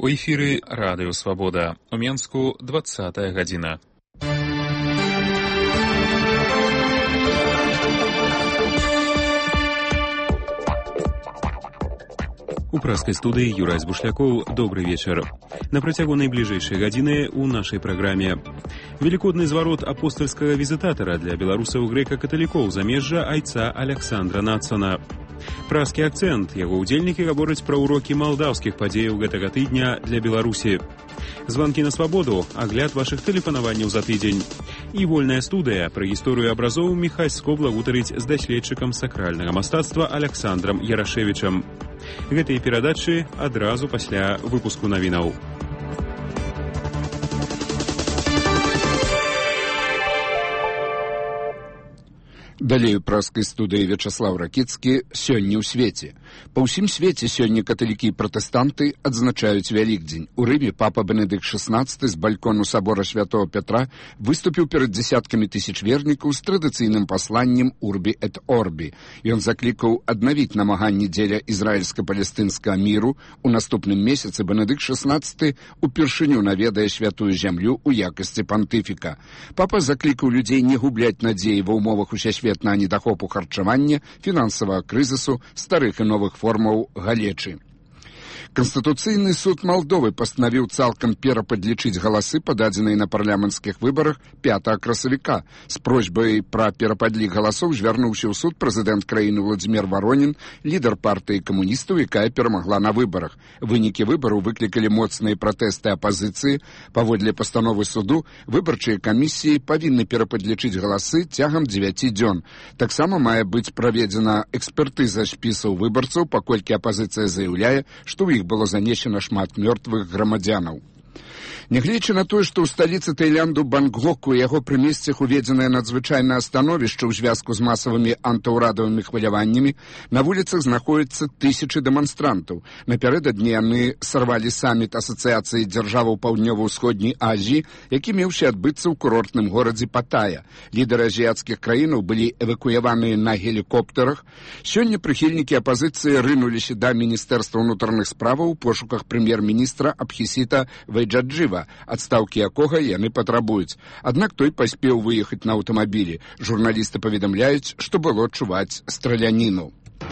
У эфіры Радыё Свабода. У Менску 20 гадзіна. У праскай студыі Юрай Збушлякоў. Добры вечар. На працягу найбліжэйшай гадзіны ў нашай праграме. Велікодны зварот апостальскага візітатара для беларусаў грэка-каталікоў замежжа айца Аляксандра Нацана. Праскі акцэнт. Яго ўдзельнікі гавораць пра ўрокі малдаўскіх падзеяў гэтага тыдня для Беларусі. Званкі на свабоду, агляд вашых тэлефанаванняў за тыдзень. І вольная студыя пра гісторыю абразоў Міхась Скобла гутарыць з даследчыкам сакральнага мастацтва Аляксандрам Ярашевічам. Гэтыя перадачы адразу пасля выпуску навінаў. Далей у праскай студыі Вячаслав Ракіцкі. Сёння ў свеце. Па ўсім свеце сёння каталікі і пратэстанты адзначаюць Вялікдзень. У Рыме папа Бенедыкт XVI з балькону сабора святого Петра выступіў перад дзесяткамі тысяч вернікаў з традыцыйным пасланнем «Урбі эт Орбі». Ён заклікаў аднавіць намаганні дзеля ізраільска-палестынскага міру. У наступным месяцы Бенедыкт XVI упершыню наведае святую зямлю ў якасці пантыфіка. Папа заклікаў людзей не губляць надзеі ва ўмовах усесветнага на недахопу харчавання, фінансавага крызісу, старых і новых формаў галечы. Канстытуцыйны суд Малдовы пастанавіў цалкам перападлічыць галасы, пададзеныя на парламенцкіх выбарах 5 красавіка. З просьбай пра перападлік галасоў звярнуўся ў суд прэзідэнт краіны Владзімір Варонін, лідар партыі камуністаў, якая перамагла на выбарах. Вынікі выбараў выклікалі моцныя пратэсты апазіцыі. Паводле пастановы суду, выбарчыя камісіі павінны перападлічыць галасы цягам 9 дзён. Таксама мае быць праведзена экспертыза спісаў выбарцаў, паколькі апазіцыя заяўляе, што ў іх было занесена шмат мёртвых грамадзянаў. Нягледзячы на тое, што ў сталіцы Таіланду Бангкоку яго прымесцях уведзенае надзвычайнае становішча ў звязку з масавымі антыўрадавымі хваляваннямі, на вуліцах знаходзяцца тысячы дэманстрантаў. Напярэдадні яны сарвалі саміт Асацыяцыі дзяржаваў Паўднёва-ўсходняй Азіі, які меўся адбыцца ў курортным горадзе Паттая. Лідары азіяцкіх краінаў былі эвакуяваныя на гелікоптарах. Сёння прыхільнікі апазіцыі рынуліся да міністэрства ўнутраных справаў у пошуках прэм'ер-міністра Абхісіта Вайджаджыва, адстаўкі якога яны патрабуюць. Аднак той паспеў выехаць на аўтамабілі. Журналісты паведамляюць, што было чуваць страляніну.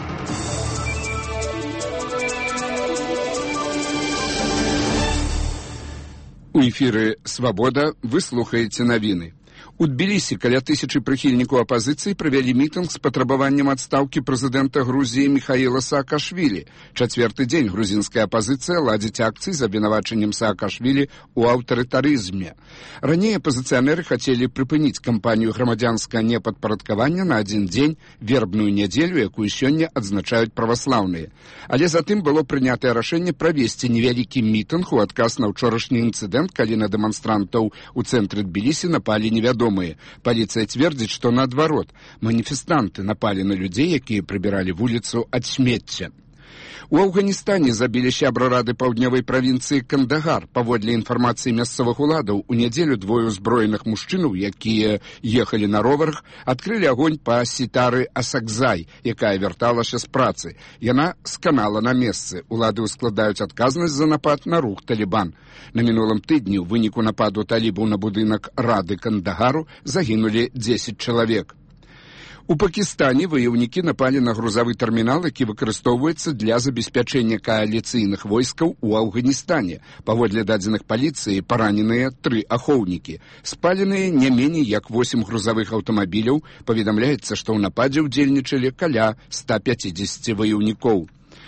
У эфіры «Свабода» вы слухаеце навіны. У Тбілісі каля 1000 прыхільнікаў апазіцыі правялі мітынг з патрабаваннем адстаўкі прэзідэнта Грузіі Міхаіла Саакашвілі. Чацвёрты дзень грузінская апазіцыя ладзіць акцыі з абвінавачаннем Саакашвілі ў аўтарытарызме. Раней апазіцыянеры хацелі прыпыніць кампанію грамадзянскага непадпарадкавання на адзін дзень, вербную нядзелю, якую сёння адзначаюць праваслаўныя. Але затым было прынятае рашэнне правесці невялікі мітынг у адказ на ўчорашні інцыдэнт, калі на дэманстрантаў у цэнтры Тбілісі напалі невядомыя. Паліцыя цвердзіць, што наадварот, маніфестанты напалі на людзей, якія прыбіралі вуліцу ад смецця. У Афганістане забілі сябра рады паўднёвай правінцыі Кандагар. Паводле інфармацыі мясцовых уладаў, у нядзелю двое ўзброеных мужчынаў, якія ехалі на роварах, адкрылі агонь па Сітары Асакзай, якая вярталася з працы. Яна сканала на месцы. Улады ўскладаюць адказнасць за напад на рух Талібан. На мінулым тыдні ў выніку нападу талібаў на будынак рады Кандагару загінулі 10 чалавек. У Пакістане ваяўнікі напалі на грузавы тэрмінал, які выкарыстоўваецца для забеспячэння кааліцыйных войскаў у Афганістане. Паводле дадзеных паліцыі параненыя 3 ахоўнікі. Спаленыя не меней як 8 грузавых аўтамабіляў. Паведамляецца, што ў нападзе ўдзельнічалі каля 150 ваяўнікоў.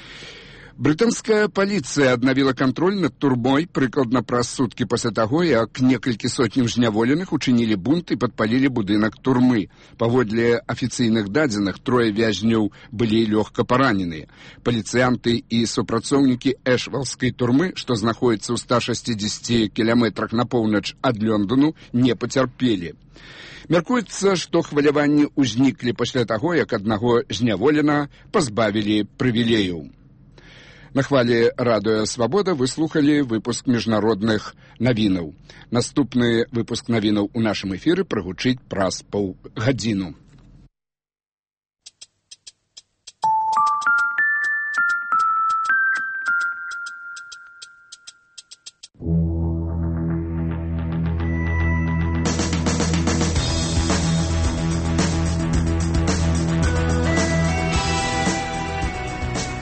Брытанская паліцыя аднавіла кантроль над турмой прыкладна праз суткі пасля таго, як некалькі сотняў зняволеных учынілі бунт і падпалілі будынак турмы. Паводле афіцыйных дадзеных, 3 вязняў былі лёгка параненыя. Паліцыянты і супрацоўнікі Эшвалскай турмы, што знаходзіцца ў 160 кіламетрах на поўнач ад Лёндану, не пацярпелі. Мяркуецца, што хваляванні ўзніклі пасля таго, як аднаго зняволена пазбавілі прывілеяў. На хвалі Радыё Свабода вы слухалі выпуск міжнародных навінаў. Наступны выпуск навінаў у нашым эфіры прагучыць праз паўгадзіну.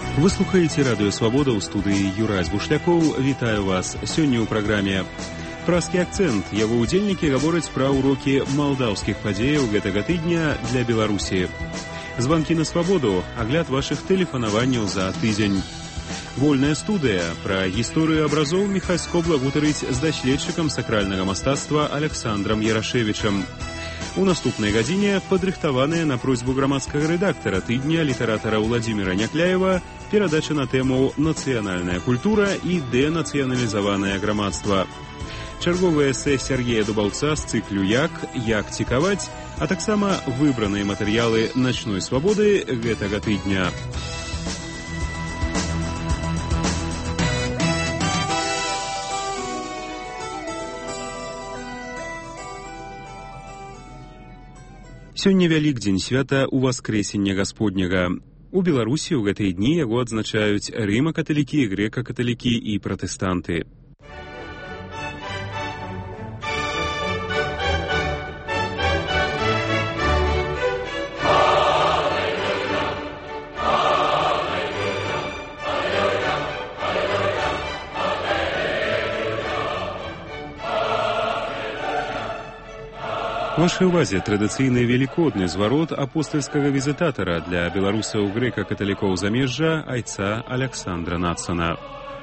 Вы слухаеце радыё Свабода ў студыі Юрай Бушлякоў. Вітаю вас. Сёння ў праграме «Празкі акцэнт». Яго ўдзельнікі гавораць пра ўрокі малдаўскіх падзеяў гэтага тыдня для Беларусі. Званкі на Свабоду, агляд вашых тэлефанаванняў за тыдзень. Вольная студыя. Пра гісторыю абразоў Міхась Скобла гутарыць з даследчыкам сакральнага мастацтва Аляксандрам Ярашевічам. У наступнай гадзіне падрыхтаваная на просьбу грамадскага рэдактара тыдня літаратара Владзіміра Някляева перадача на тэму «Нацыянальная культура і дэнацыяналізаванае грамадства». Чарговае эсэ Сергея Дубаўца з цыклю «Як цікаваць», а таксама выбраныя матэрыялы «Начной свабоды» гэтага тыдня. Сёння Вялікдзень, свята Уваскрэсення Гасподняга. У Беларусі ў гэтыя дні яго адзначаюць рыма-каталікі, грэка-каталікі і пратэстанты. Вашай увазе традыцыйны велікодны зварот апостальскага візітатара для беларусаў грэка-каталікоў замежжа айца Аляксандра Нацана.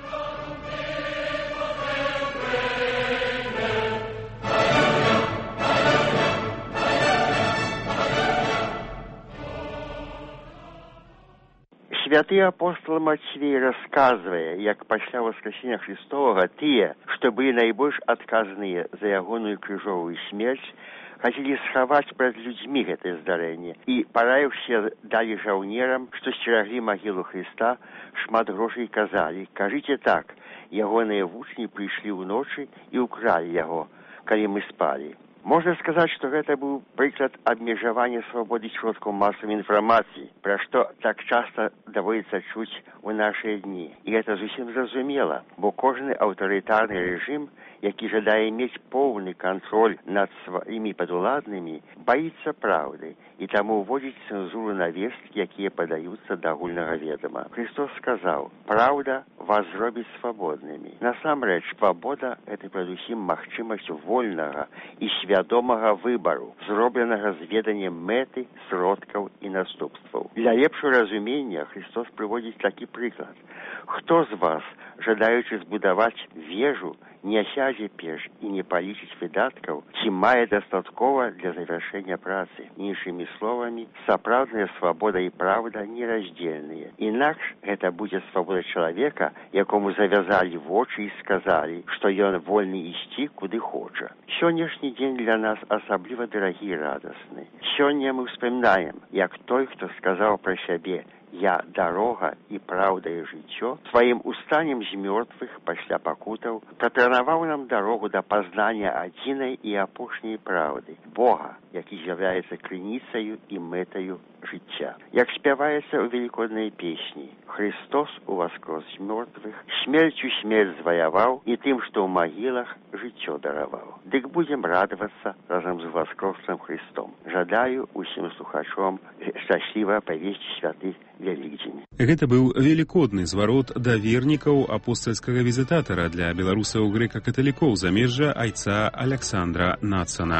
Святы апостол Мацвей расказвае, як пасля Воскресення Христовага тыя, што былі найбольш адказныя за ягоную крыжовую смерць, хацелі схаваць пред людзьмі гэтае здарэнне і, параіўся, далі жаўнерам, што сцераглі магілу Хрыста, шмат грошай казалі: «Кажыце так, ягоныя вучні прыйшлі ўночы і ўкралі яго, калі мы спалі». Можна сказаць, што гэта быў прыклад абмежавання свабоды сродкаў масавай інфармацыі, пра што так часта даводзіцца чуць у нашыя дні. І гэта зусім зразумела, бо кожны аўтарытарны рэжым, які жадае мець поўны кантроль над сваімі падуладнымі, баіцца праўды і таму ўводзіць цэнзуру на весткі, якія падаюцца да агульнага ведама. Христос сказаў: «Праўда вас зробіць свабоднымі». Насамрэч, свабода – гэта перадусім магчымасць вольнага і свядомага выбару, зробленага з веданнем мэты, сродкаў і наступстваў. Для лепшага разумення Христос прыводзіць такі прыклад. Хто з вас, жадаючы збудаваць вежу, не сядзе перш і не палічыць выдаткаў, ці мае дастаткова для завяршэння працы? Іншымі словамі, сапраўдная свабода і праўда нераздзельныя. Інакш гэта будзе свабода чалавека, якому завязалі вочы і сказалі, што ён вольны ісці куды хоча. Сённяшні дзень для нас асабліва дарагі і радасны. Сёння мы ўспамінаем, як той, хто сказаў пра сябе: «Я дарога і праўда і жыццё», сваім устаннем з мёртвых пасля пакутаў прапанаваў нам дарогу да пазнання адзінай і апошняй праўды – Бога, які з'яўляецца крыніцаю і мэтаю жыцця. Як спяваецца ў велікоднай песні: «Христос уваскрос з мёртвых, смерцю смерць зваяваў і тым, што ў магілах жыццё дараваў». Дык будзем радавацца разам з уваскрослым Христом. Жадаю усім слухачом шчасліва павесці святы Вялікдзень. Гэта быў велікодны зварот да вернікаў апостальскага візітатара для беларусаў грэка-каталікоў замежжа айца Аляксандра Нацана.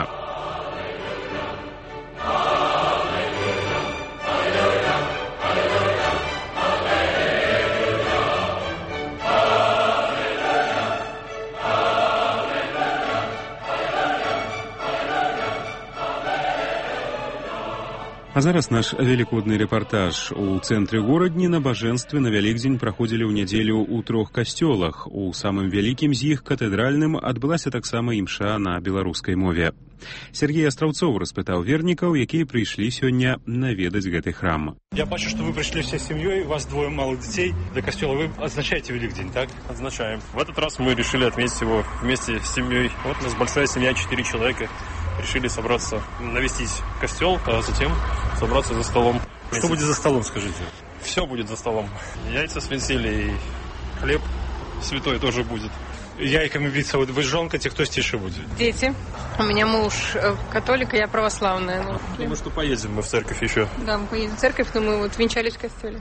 А зараз наш велікодны рэпартаж. У цэнтры горадні набажэнствы на Вялікдзень праходзілі ў нядзелю ў 3 касцёлах. У самым вялікім з іх, катэдральным, адбылася таксама імша на беларускай мове. Сергей Астраўцоў распытаў вернікаў, якія прыйшлі сёння наведаць гэты храм. Я бачу, что вы пришли всей семьей, у вас 2 малых детей до костела. Вы отзначаете Великдень, так? Отзначаем. В этот раз мы решили отметить его вместе с семьей. Вот у нас большая семья, 4 человека. Решили собраться, навестить костел, а затем собраться за столом. Что будет за столом, скажите? Все будет за столом. Яйца с венселей, хлеб святой тоже будет. Яйками биться, вот вы жонкаете, кто стише будет? Дети. У меня муж католик, а я православная. Думаю, что поедем мы в церковь еще. Да, мы поедем в церковь, но мы вот венчались в костеле.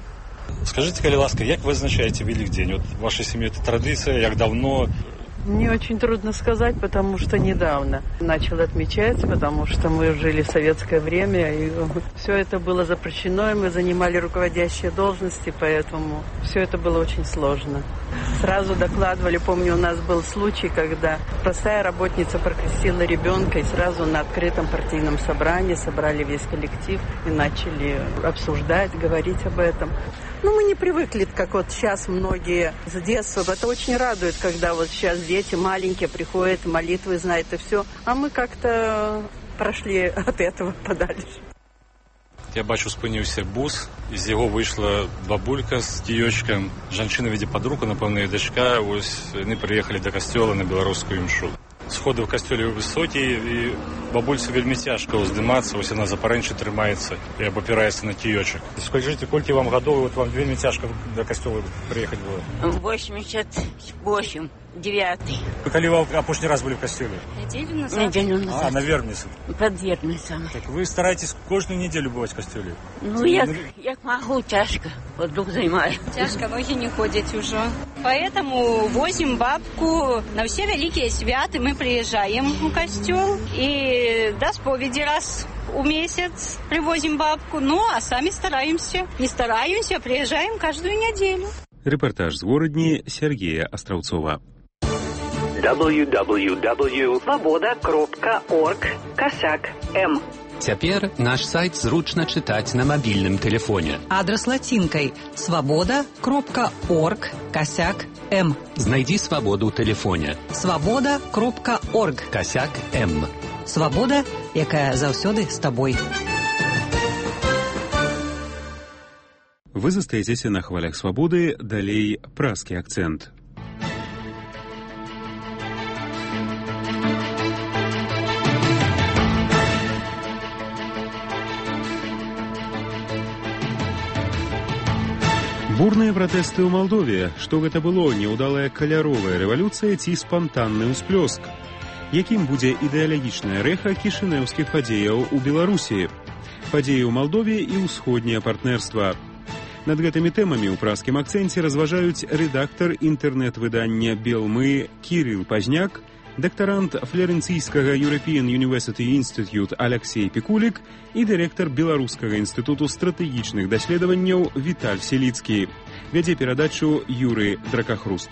Скажите, калі ласка, як вы отзначаете Великдень? Вот в вашей семье это традиция, як давно? Мне очень трудно сказать, потому что недавно начал отмечаться, потому что мы жили в советское время, и все это было запрещено, и мы занимали руководящие должности, поэтому все это было очень сложно. Сразу докладывали, помню, у нас был случай, когда простая работница прокрестила ребенка, и сразу на открытом партийном собрании собрали весь коллектив и начали обсуждать, говорить об этом. Ну, мы не привыкли, как вот сейчас многие с детства. Это очень радует, когда вот сейчас дети маленькие приходят, молитвы знают и все. А мы как-то прошли от этого подальше. Я бачу, спыніўся бус, з яго выйшла бабулька з кіёчкам. Жанчына вядзе пад руку, напэўна, і дачка. Вось яны прыехалі да касцёла на беларускую імшу. Сходы ў касцёле высокія, і бабульцы вельмі цяжка ўздымацца, вось яна за парэнчы трымаецца і абапіраецца на кіёчак. Скажыце, колькі вам гадоў, вот вам вельмі цяжка да касцёла прыехаць было? 88, 9. Вы калі вы апошні раз былі ў касцёле? Неделю назад. А, на Вербніцы. Под Вербніцам. Так вы стараетесь кожную неделю бывать в касцёле? Ну, як могу, тяжко. Вот дух займаю. Тяжко, ноги не ходят уже. Поэтому возим бабку на все великие святы. Мы приезжаем в костел и до споведи раз в месяц привозим бабку. Ну, а сами стараемся. Не стараемся, приезжаем каждую неделю. Репортаж з горадні Сергея Астраўцова. www.svoboda.org/m. Цяпер наш сайт зручна чытаць на мабільным тэлефоне. Адрас лацінкай svoboda.org/m. Знайдзі свабоду ў тэлефоне. svoboda.org/m. Свабода, якая заўсёды з табой. Вы застаецеся на хвалях свабоды, далей праскі акцэнт. Бурныя пратэсты ў Малдове. Што гэта было? Няўдалая каляровая рэвалюцыя ці спантанны ўсплёск? Якім будзе ідэалагічнае рэха кішынеўскіх падзеяў у Беларусі? Падзеі ў Малдове і ўсходняе партнерства. Над гэтымі тэмамі ў праскім акцэнце разважаюць рэдактар інтэрнэт-выдання «Белмы» Кірыл Пазняк, дактарант Флоренційскага European University Institute Алексей Пікулік і дырэктар Беларускага інстытуту стратэгічных даследаванняў Віталь Селіцкі. Вядзе перадачу Юры Дракахруст.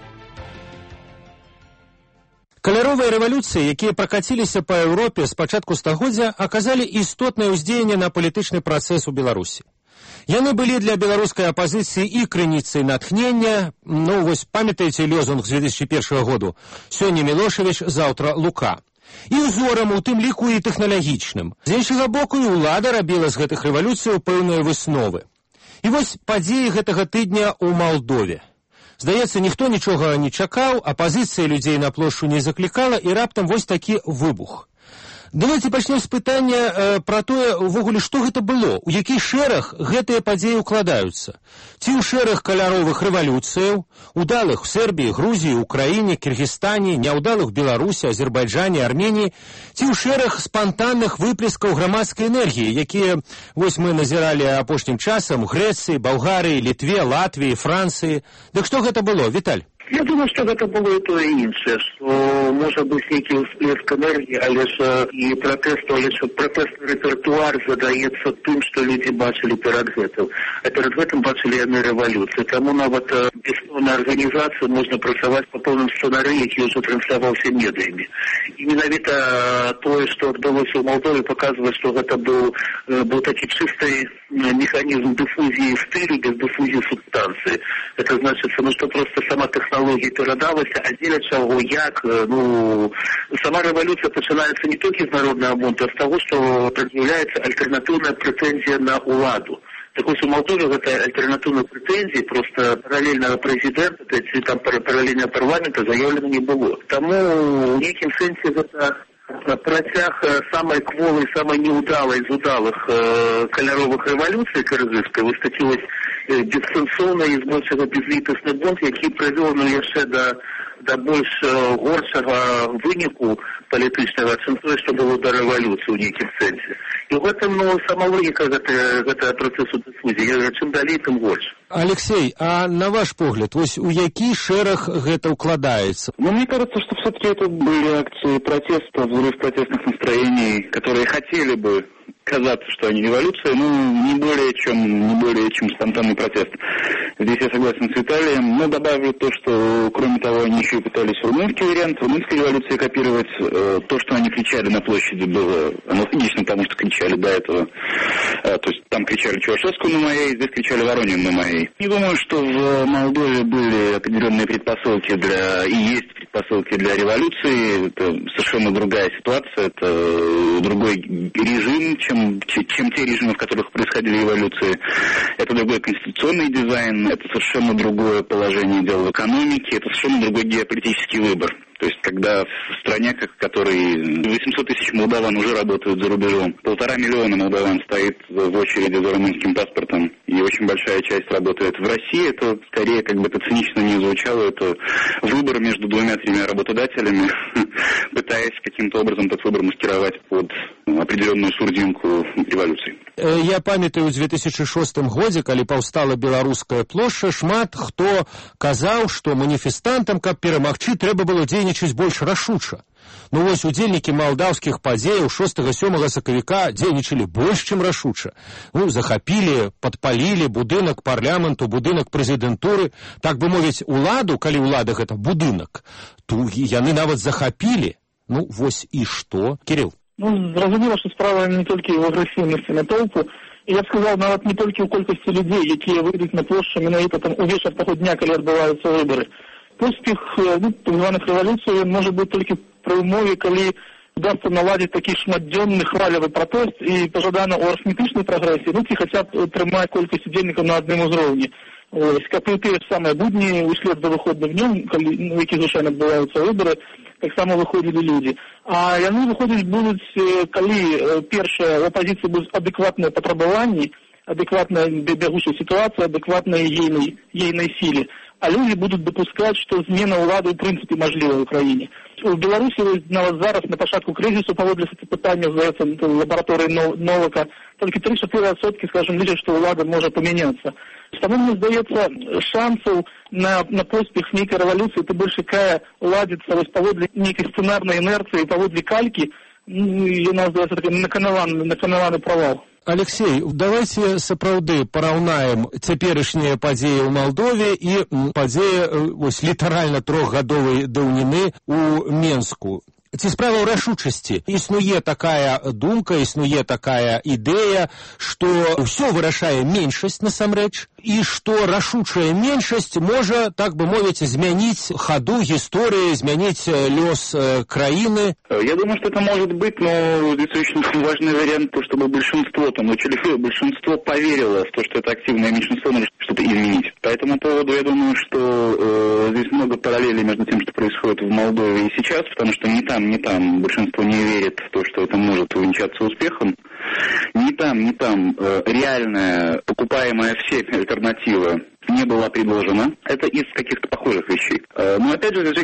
Каляровыя рэвалюцыі, якія пракаціліся па Еўропе з пачатку стагоддзя, аказалі істотнае ўздзеянне на палітычны працэс у Беларусі. Яны былі для беларускай апазіцыі і крыніцай натхнення, ну вось памятаеце лозунг з 2001 году «Сёння Мілошевіч, заўтра Лука». І ўзорам, у тым ліку і тэхналагічным. З іншага боку, і ўлада рабіла з гэтых рэвалюцыяў пэўныя высновы. І вось падзеі гэтага тыдня ў Малдове. Здаецца, ніхто нічога не чакаў, апазіцыя людзей на плошчу не заклікала, і раптам вось такі выбух. Давайте пачнем з пытання пра тое, увогуле, што гэта было, у які шэраг гэтыя падзеі ўкладаюцца. Ці ў шэраг каляровых рэвалюцыяў, удалых у Сербіі, Грузіі, Украіне, Кіргізстане, няўдалых у Беларусі, Азербайджане, Арменіі, ці ў шэраг спантанных выплескаў грамадскай энергіі, якія вось мы назіралі апошнім часам у Грэцыі, Балгарыі, Літве, Латвіі, Францыі. Дык што гэта было, Віталь? Я думаю, что это было и то, и іншае, что может быть некий всплеск энергии, але ж и протестный репертуар задаецца тым, что люди бачили перед гэтым. А перед гэтым бачили яны рэвалюцыю. Таму нават бесплатная организация можно працаваць по полным сцэнарыі, які ўжо трансляваўся медыямі. И менавіта тое, что адбылося ў Молдове, показывает, что гэта был такі чисты механизм диффузии стилю без диффузии субстанции. Это значит, что просто сама технология перадалася, а дзеля чаго, як, сама рэвалюцыя пачынаецца не толькі з народнага бунту, а з таго, што прад'яўляецца альтэрнатыўная прэтэнзія на ўладу. Так вось у Молдове гэтай альтэрнатыўнай прэтэнзіі проста паралельнага прэзідэнта, ці там паралельнага парламента заяўлена не было. Таму ў нейкім сэнсе гэта працяг самой кволой, самой неудалой из удалых каляровых рэвалюцый кыргызскай, вось такі вось бессэнсоўны і збольшага безлітасны бунт, які прывёў яшчэ да больш горшага выніку палітычнага, чым тое, што было да рэвалюцыі ў нейкім сэнсе. І ў гэтым сама логіка гэтага працэсу дыфузія, чым далей, тым больш. Алексей, а на ваш погляд, вось у які шэраг гэта укладаецца? Ну, мне кажется, что все-таки это были акции протеста, взрыв протестных настроений, которые хотели бы казаться, что они революция, но не более чем спонтанный протест. Здесь я согласен с Виталием, но добавлю то, что, кроме того, они еще и пытались румынский вариант, румынской революции копировать. То, что они кричали на площади, было аналогично тому, что кричали до этого. То есть там кричали Чаушеску на моей, здесь кричали Воронин на моей. Не думаю, что в Молдове были определенные предпосылки и есть предпосылки для революции. Это совершенно другая ситуация, это другой режим, чем те режимы, в которых происходили революции. Это другой конституционный дизайн, это совершенно другое положение дел в экономике, это совершенно другой геополитический выбор. То есть, когда в стране, в которой 800 тысяч молдаван уже работают за рубежом, 1,5 миллиона молдаван стоит в очереди за румынским паспортом, и очень большая часть работает в России, это скорее, как бы это цинично не звучало, это выбор между 2-3 работодателями, пытаясь каким-то образом этот выбор маскировать под определенную сурдинку революции. Я памятаю, у 2006 годзе, калі паўстала беларуская плошча, шмат хто казаў, што маніфестантам, каб перамагчы, трэба было дзейнічаць больш рашуча. Ну вось удзельнікі малдаўскіх падзеяў 6-7 сакавіка дзейнічалі больш, чым рашуча. Ну, захапілі, падпалілі будынак парламенту, будынак прэзідэнтуры, так бы мовіць, уладу, калі ўлада гэта будынак, то яны нават захапілі. Ну вось і што? Кирилл? Ну, зразумела, що справа не тільки в агресивності натовпу. І я б сказав, навіть не тільки у кількості людей, які вийдуть на площу менавіта там у вечір того дня, коли відбуваються вибори. Поспіх так званих революцій може бути тільки при умові, коли вдасться наладити такий шматденний хвалевий протест і пожадано у арифметичній прогресії, ну, ці хоча б тримають кількість удельників на одному зрівні. Ось, як і ті ж самі будні, услід за виходом днем, в які, звичайно, відбуваються вибори, так само виходили люди. А вони виходять будуть, коли, перше, в опозиції будуть адекватні потребування, адекватна бегущая ситуация, адекватной ейной силе. А люди будут допускать, что змена улады в принципе можлива в Украине. В Беларусі навіть зараз на початку кризису поводле питання, здається, лабораторії Новака, тільки 3-4%, скажімо, лічать, що влада може помінятися. Тому, мені здається, шансів на поспіх некої революції, тим більше, яка ладиться ось поводле некої сценарної інерції, поводле кальки, і, нам здається, такий наканаваний провал. Алексей, давайте сапраўды параўнаем цяперашнія падзеі ў Малдове і падзеі літаральна 3-гадовай даўніны ў Менску. Ці справа ў рашучасці? Існуе такая думка, існуе такая ідэя, што ўсё вырашае меншасць насамрэч, і што рашучая меншасць можа, так бы мовіць, змяніць хаду гісторыі, змяніць лёс краіны. Я думаю, что это может быть, но здесь очень важный вариант, то, чтобы большинство поверило в то, что это активное меньшинство может что-то изменить. По этому поводу я думаю, что здесь много параллелей между тем, что происходит в Молдове и сейчас, потому что ни там большинство не верит в то, что это может увенчаться успехом. Ни там реальная, покупаемая всеми альтернатива не была предложена. Это из каких-то похожих вещей. Но опять же, здесь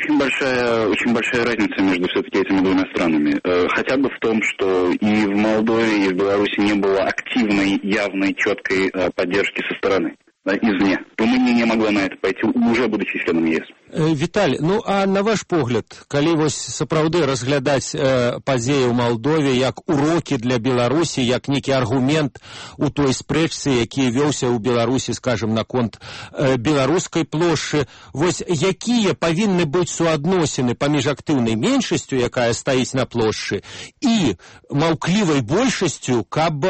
очень большая разница между все-таки этими двумя странами. Хотя бы в том, что и в Молдове, и в Беларуси не было активной, явной, четкой поддержки со стороны. Извне. Румыния не могла на это пойти, уже будучи членом ЕС. Віталь, ну а на ваш погляд, калі вось сапраўды разглядаць падзеі ў Малдове як урокі для Беларусі, як некі аргумент у той спрэчцы, які вёўся ў Беларусі, скажем, наконт беларускай плошчы, вось якія павінны быць суадносіны паміж актыўнай меншасцю, якая стаіць на плошчы, і маўклівай большасцю, каб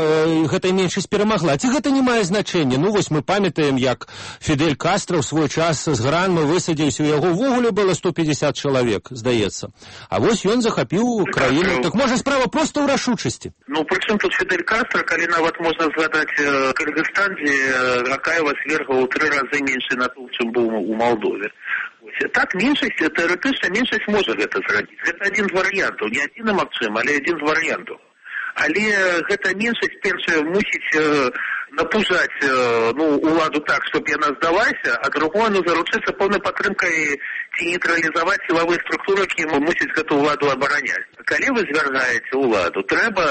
гэтая меншасць перамагла. Ці гэта не мае значэння? Ну вось мы памятаем, як Фідель Кастро ў свой час з Гранмы высадзіўся, у яго ввогуле было 150 чалавек, здаецца. А вось ён захапіў краіну. Так можа справа проста ў рашучасці? Ну, прычым тут Фідель Кастро, калі нават можна згадаць Кыргызстан, дзе Акаева свергла ў 3 разы меншы натоўп, чым быў у Молдове. Так, меншасць, тэарэтычна меншасць можа гэта зрабіць. Гэта адзін з варыянтаў, не адзін магчым, але адзін з варыянтаў. Але гэта меншасць першая мусіць напужаць уладу так, чтобы яна здалася, а другое заручыцца поўнай падтрымкай ці нейтралізаваць сілавыя структуры, якія мусяць гэту ўладу абараняць. Калі вы звергаеце ўладу, трэба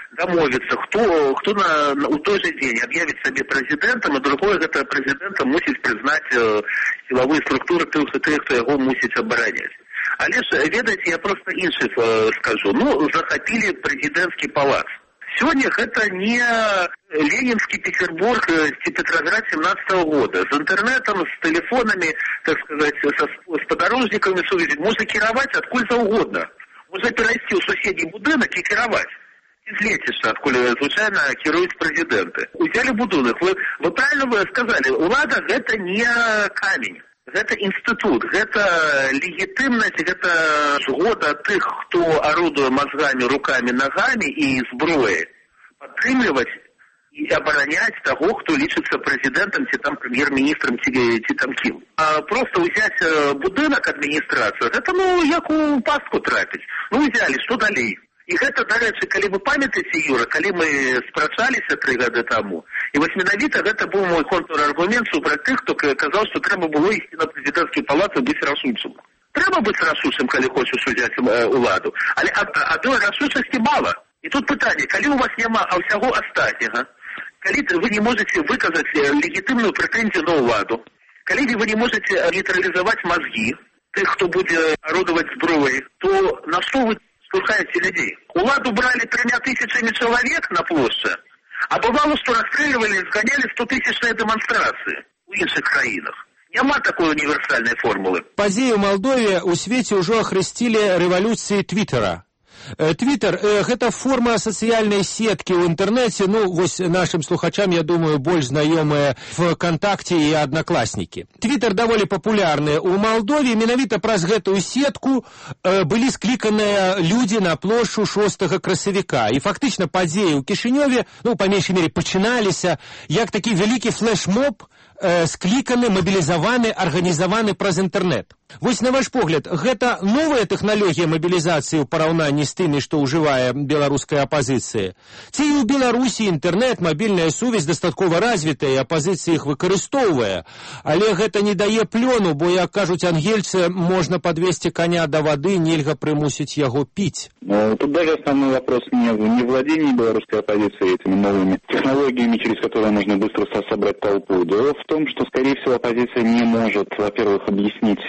дамовіцца, хто у той же дзень аб'явіць сабе прэзідэнтам, а другое гэта прэзідэнтам мусіць прызнаць сілавыя структуры тых, хто яго мусіць абараняць. Але ж, ведаеце, я просто іншы скажу. Захапілі прэзідэнцкі палац. Сёння гэта не Ленинский Петербург ці Петроград 17-го года. З інтэрнэтам, з тэлефонамі, так сказать, з падарожнікамі сувязі можна кіраваць адкуль заўгодна. Можна перайсці ў суседні будынак і кіраваць. І злецішся, адкуль звычайна кіруюць прэзідэнты. Узялі будынак. Вы правильно сказали, улада гэта не камень. Гэта інстытут, гэта легітымнасць, гэта згода тых, хто арудуе мазгамі, рукамі, нагамі і зброяй, падтрымліваць і абараняць таго, хто лічыцца прэзідэнтам ці там прэм'ер-міністрам ці там кім. А просто ўзяць будынак адміністрацыю, гэта як у пастку трапіць. Узялі, што далей? І гэта, дарэчы, калі вы памятаеце, Юра, калі мы спрачаліся 3 гады таму, і вось менавіта гэта быў мой контраргумент супраць тых, хто казаў, што трэба было ісці на прэзідэнцкі палац і быць рашучым. Трэба быць рашучым, калі хочаш узяць уладу, але адной рашучасці мала. І тут пытанне, калі у вас няма ўсяго астатняга, калі вы не можаце выказаць легітымную прэтэнзію на ўладу, калі вы не можаце нейтралізаваць мазгі тых, хто будзе арудаваць зброяй, то на што вы слухаете людей? Уладу брали 3000 человек на площади, а бывало, что расстреливали, сгоняли 100-тысячные демонстрации в іншых краінах. Няма такой універсальнай формулы. Падзеі ў Малдове ў свеце ўжо ахрысцілі рэвалюцыі Твиттера. Твиттер – гэта форма сацыяльнай сеткі ў інтэрнэце, вось нашим слухачам, я думаю, больш знаёмыя в ВКонтакте і Аднакласнікі. Твиттер даволі папулярны ў Малдове, менавіта праз гэтую сетку былі скліканыя людзі на плошчу 6 красавіка. І фактычна падзеі ў Кішынёве, па меншай мере, пачыналіся як такі вялікі флэш-моб, скліканы, мабілізаваны, арганізаваны праз інтэрнэт. Вось на ваш погляд, гэта новая тэхналогія мабілізацыі ў параўнанні з тымі, што ўжывае беларуская апазіцыя? Ці і ў Беларусі інтэрнэт, мабільная сувязь дастаткова развітая, і апазіцыя іх выкарыстоўвае, але гэта не дае плёну, бо, як кажуць ангельцы, можна падвесці коня да вады, нельга прымусіць яго піць. Тут даже основной вопрос не в владении белорусской оппозицией этими новыми технологиями, через которые можно быстро собрать толпу. Дело в том, что, скорее всего, оппозиция не может, во-первых, объяснить,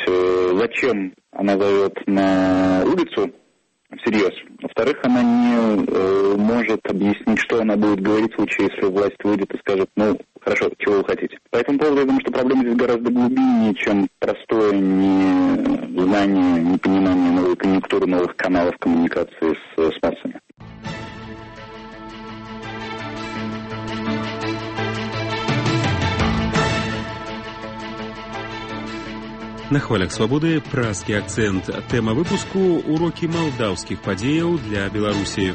зачем она зовет на улицу всерьез. Во-вторых, она не может объяснить, что она будет говорить в случае, если власть выйдет и скажет, хорошо, чего вы хотите. По этому поводу я думаю, что проблема здесь гораздо глубиннее, чем простое незнание, непонимание новой конъюнктуры, новых каналов коммуникации с массами. На хвалях свабоды празкі акцэнт. Тэма выпуску – урокі малдаўскіх падзеяў для Беларусі.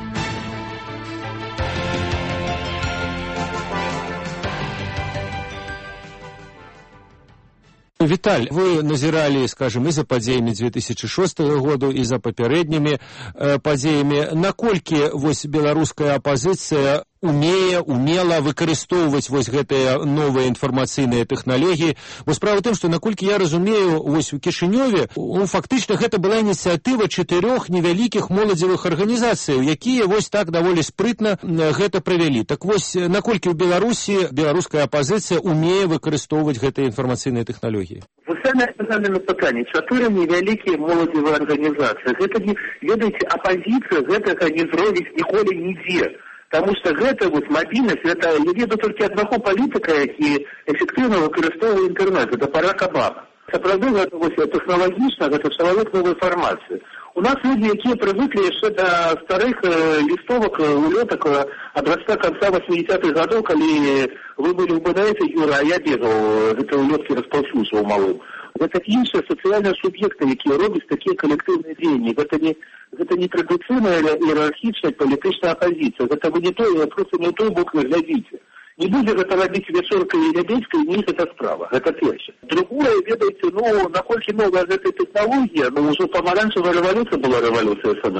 Віталь, вы назіралі, скажем, і за падзеямі 2006 году, і за папярэднімі падзеямі. Наколькі вось беларуская апазіцыя умела выкарыстоўваць вось гэтыя новыя інфармацыйныя тэхналогіі? Бо справа ў тым, што, наколькі я разумею, вось у Кішынёве, фактычна гэта была ініцыятыва 4 невялікіх моладзевых арганізацый, якія вось так даволі спрытна гэта правялі. Так вось, наколькі ў Беларусі беларуская апазіцыя умее выкарыстоўваць гэтыя інфармацыйныя тэхналогіі? Вы самі сказали на пытанне, 4 невялікія моладзевыя арганізацыі. Гэта не, ведаеце, апазіцыя гэтага не зробіць ніколі нідзе. Потому что гэта мобильность, это я веду только одного палітыка, які эффективно выкарыстоўвае интернет, это Барак Обама. Сапраўды гэта тэхналагічна, гэта чалавек новой фармацыі. У нас люди, якія прывыклі яшчэ да старых лістовак, улётак образца конца 80-х годов, калі вы былі в БДС, Юра, а я бегал, гэта улёткі распаўсюджваў малым. Гэта іншыя сацыяльныя суб'екты, якія робяць такія калектыўныя дзеянні. Гэта не традыцыйная іерархічная палітычная апазіцыя. Гэта вы не той, просто не той бок вы глядзіце. Не будзе гэта рабіць Вечорка і Лябедзька, не іх гэта справа. Гэта першае. Другое, ведаеце, наколькі новая гэта тэхналогія, ўжо памаранчевая рэвалюцыя была рэвалюцыя СНС-ак.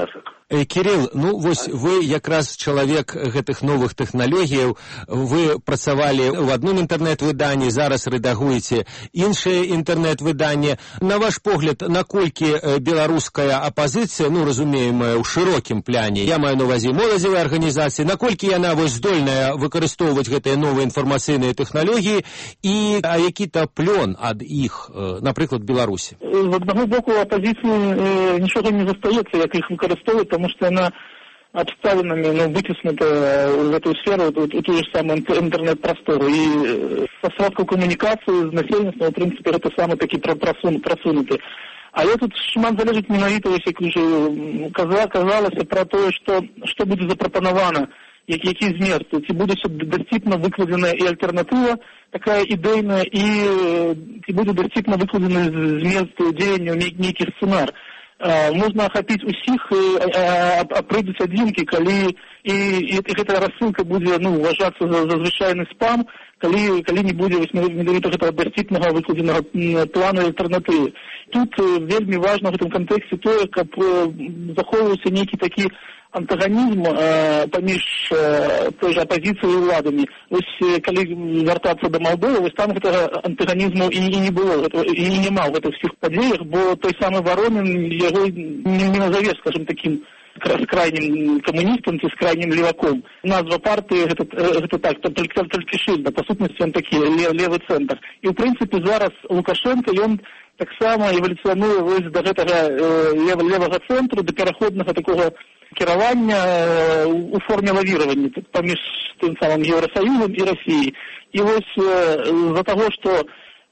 Кирилл, ну вось вы якраз чалавек гэтых новых тэхналогіяў, вы працавалі ў адным інтэрнэт-выданні, зараз рэдагуеце іншае інтэрнэт-выданне. На ваш погляд, наколькі беларуская апазіцыя, ну разумеемая ў шырокім пляне, я маю на ўвазе моладзевыя арганізацыі, наколькі яна вось здольная выкарыстоўваць гэтыя новыя інфармацыйныя тэхналогіі і які-то плён ад іх, напрыклад, Беларусі? З аднаго боку апазіцыі нічога не застаецца, як іх выкарыстоўваць, потому что она обставинами вытеснута в эту сферу, в ту же самую интернет-простору. И со сродков коммуникации з насельніцтвам, в принципе, это самые такие просунутые. Але тут шмат залежить менавіта, як уже казалася, про то, что будет запропоновано, які змест, ці буде дасціпна выкладзеная і альтэрнатыва, такая ідэйная, і ці буде дасціпна выкладзены змест дзеянняў нейкі сцэнар. Можна ахапіць усіх, а прыйдуць адзінкі, калі і гэтая рассылка будзе вважацца за звычайны спам, калі не будзе менавіта гэтага дасціпнага выкладзенага плану альтэрнатывы. Тут вельмі важна в гэтым кантэксце тое, каб захоўваўся нейкі такі антагонізм паміж той же апозіцыяй і ўладамі. Вось калі вяртацца да Малдовы, вось там гэтага антагонізму і не было, і няма ў гэтых всіх падзеях, бо той самы Воронин яго не назавеш, скажем, таким с крайним коммунистом, с крайним леваком. Назва партии это так, только шильда, по сутности он такі левый центр. І в принципе зараз Лукашенко, ён таксама эволюцыянуе вось до гэтага левага центру, до пераходнага такого кіравання у форме лавіравання паміж тым самым Еўрасаюзам і Расіяй. І вось з-за таго, што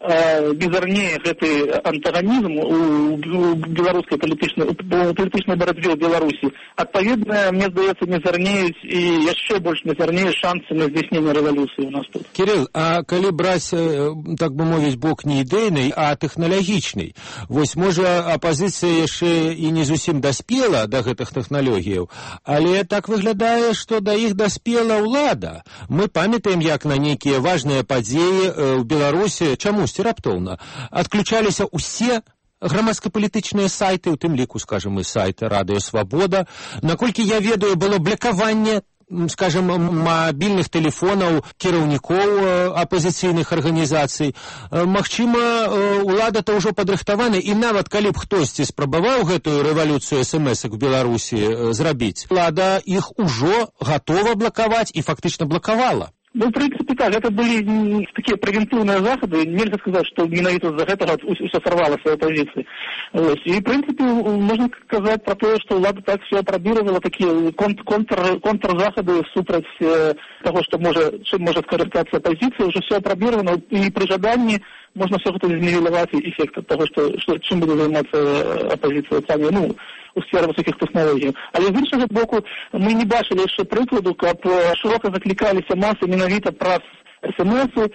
безарнее гэты антагонізм у беларускай палітычнай барацьбе ў Беларусі, адпаведна, мне здаецца, не зарнеюць і яшчэ больш не зарнеюць шансы на здзяйсненне рэвалюцыі у нас тут. Кирилл, а калі браць, так бы мовіць, бок не ідэйнай, а тэхналагічнай, вось можа апазіцыя яшчэ і не зусім даспела да гэтых тэхналогіяў, але так выглядае, што да іх даспела ўлада. Мы памятаем, як на нейкія важныя падзеі ў Беларусі, чаму раптоўна адключаліся ўсе грамадска-палітычныя сайты, у тым ліку, скажем, і сайты Радыё Свабода. Наколькі я ведаю, было блакаванне, скажем, мабільных тэлефонаў кіраўнікоў апозіцыйных арганізацый. Магчыма, улада-то ўжо падрыхтавана, і нават калі б хтосьці спрабаваў гэтую рэвалюцыю смс-ак в Беларусі зрабіць, улада іх ужо гатова блакаваць і фактычна блакавала. Ну, в принципе, так, это были такие превентивные заходы, нельзя сказать, что менавіта з-за гэтага все сорвалося оппозиции. И, в принципе, можно сказать про то, что влада так все опробировала, такие контрзаходы супраць того, чим може скористатися оппозиция, уже все опробировано, и при жадании можно все это знивелировать эффект от того, чим буде займатися оппозиция сами, у сфері високих технологій. Але з іншого боку, ми не бачили ще прикладу, каб широко закликалися маси менавіта праз СМС,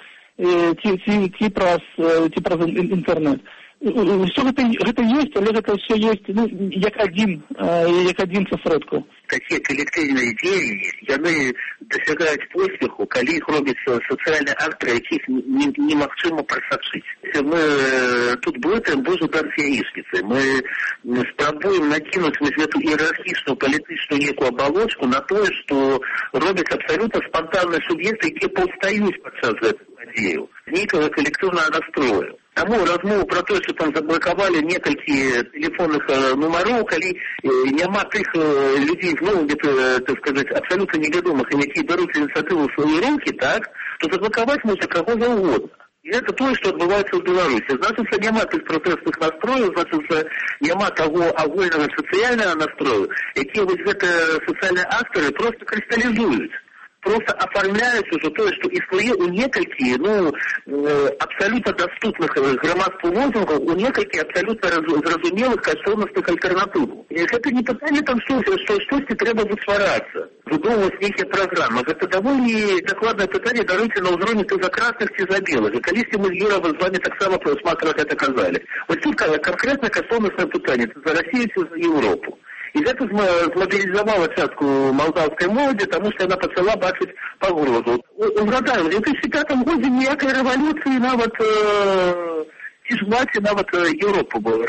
ті праз інтернет. Все гэта есть, але гэта все есть, як один са сродкаў. Такія калектыўныя дзеянні, яны дасягаюць поспеху, калі іх робяцца сацыяльныя акты, якіх немагчыма прасачыць. Мы тут блытаем божу дар з яичніцай. Мы спрабуем накінуць вось эту іерархічную палітычную некую абалочку на тое, што робяць абсалютна спантанныя суб'екты, якія паўстаюць падчас гэтых падзеяў, нейкага калектыўнага настрою. Таму размову про то, что там заблокавали некалькі телефонных нумароў, калі няма тых людзей, так сказать, абсолютно невядомых, і якія бяруць ініцыятыву ў свае рукі, так, то заблокаваць можна каго заўгодна. І гэта тое, што адбываецца ў Беларусі. Значыцца, няма тых пратэстных настрояў, значыцца, няма таго агульнага сацыяльнага настрою, якія вось гэтыя сацыяльныя акторы просто крысталізуюць. Просто оформляюць уже то, што існуе ў некалькі, абсолютно доступных грамадству лозунгаў, у некалькі абсолютно зразумелых каштоўнасных альтэрнатываў. І гэта не пытанне там, што штосьці трэба высварацца, выбудоўваць нейкія праграмы. Гэта даволі дакладнае пытанне, даруйце, на ўзроўні ці за красных, ці за белых. І калісьці мы з Юрам з вами таксама шмат раз гэта казалі. Вось тут канкрэтна каштоўнаснае пытанне, за Расію ці за Еўропу. І гэта змобілізавала частку малдаўскай моладзі, таму што яна пачала бачыць пагрозу. Угадаем, у 2005 годзе ніякай рэвалюцыі нават ці ж маці нават Еўропу было рано.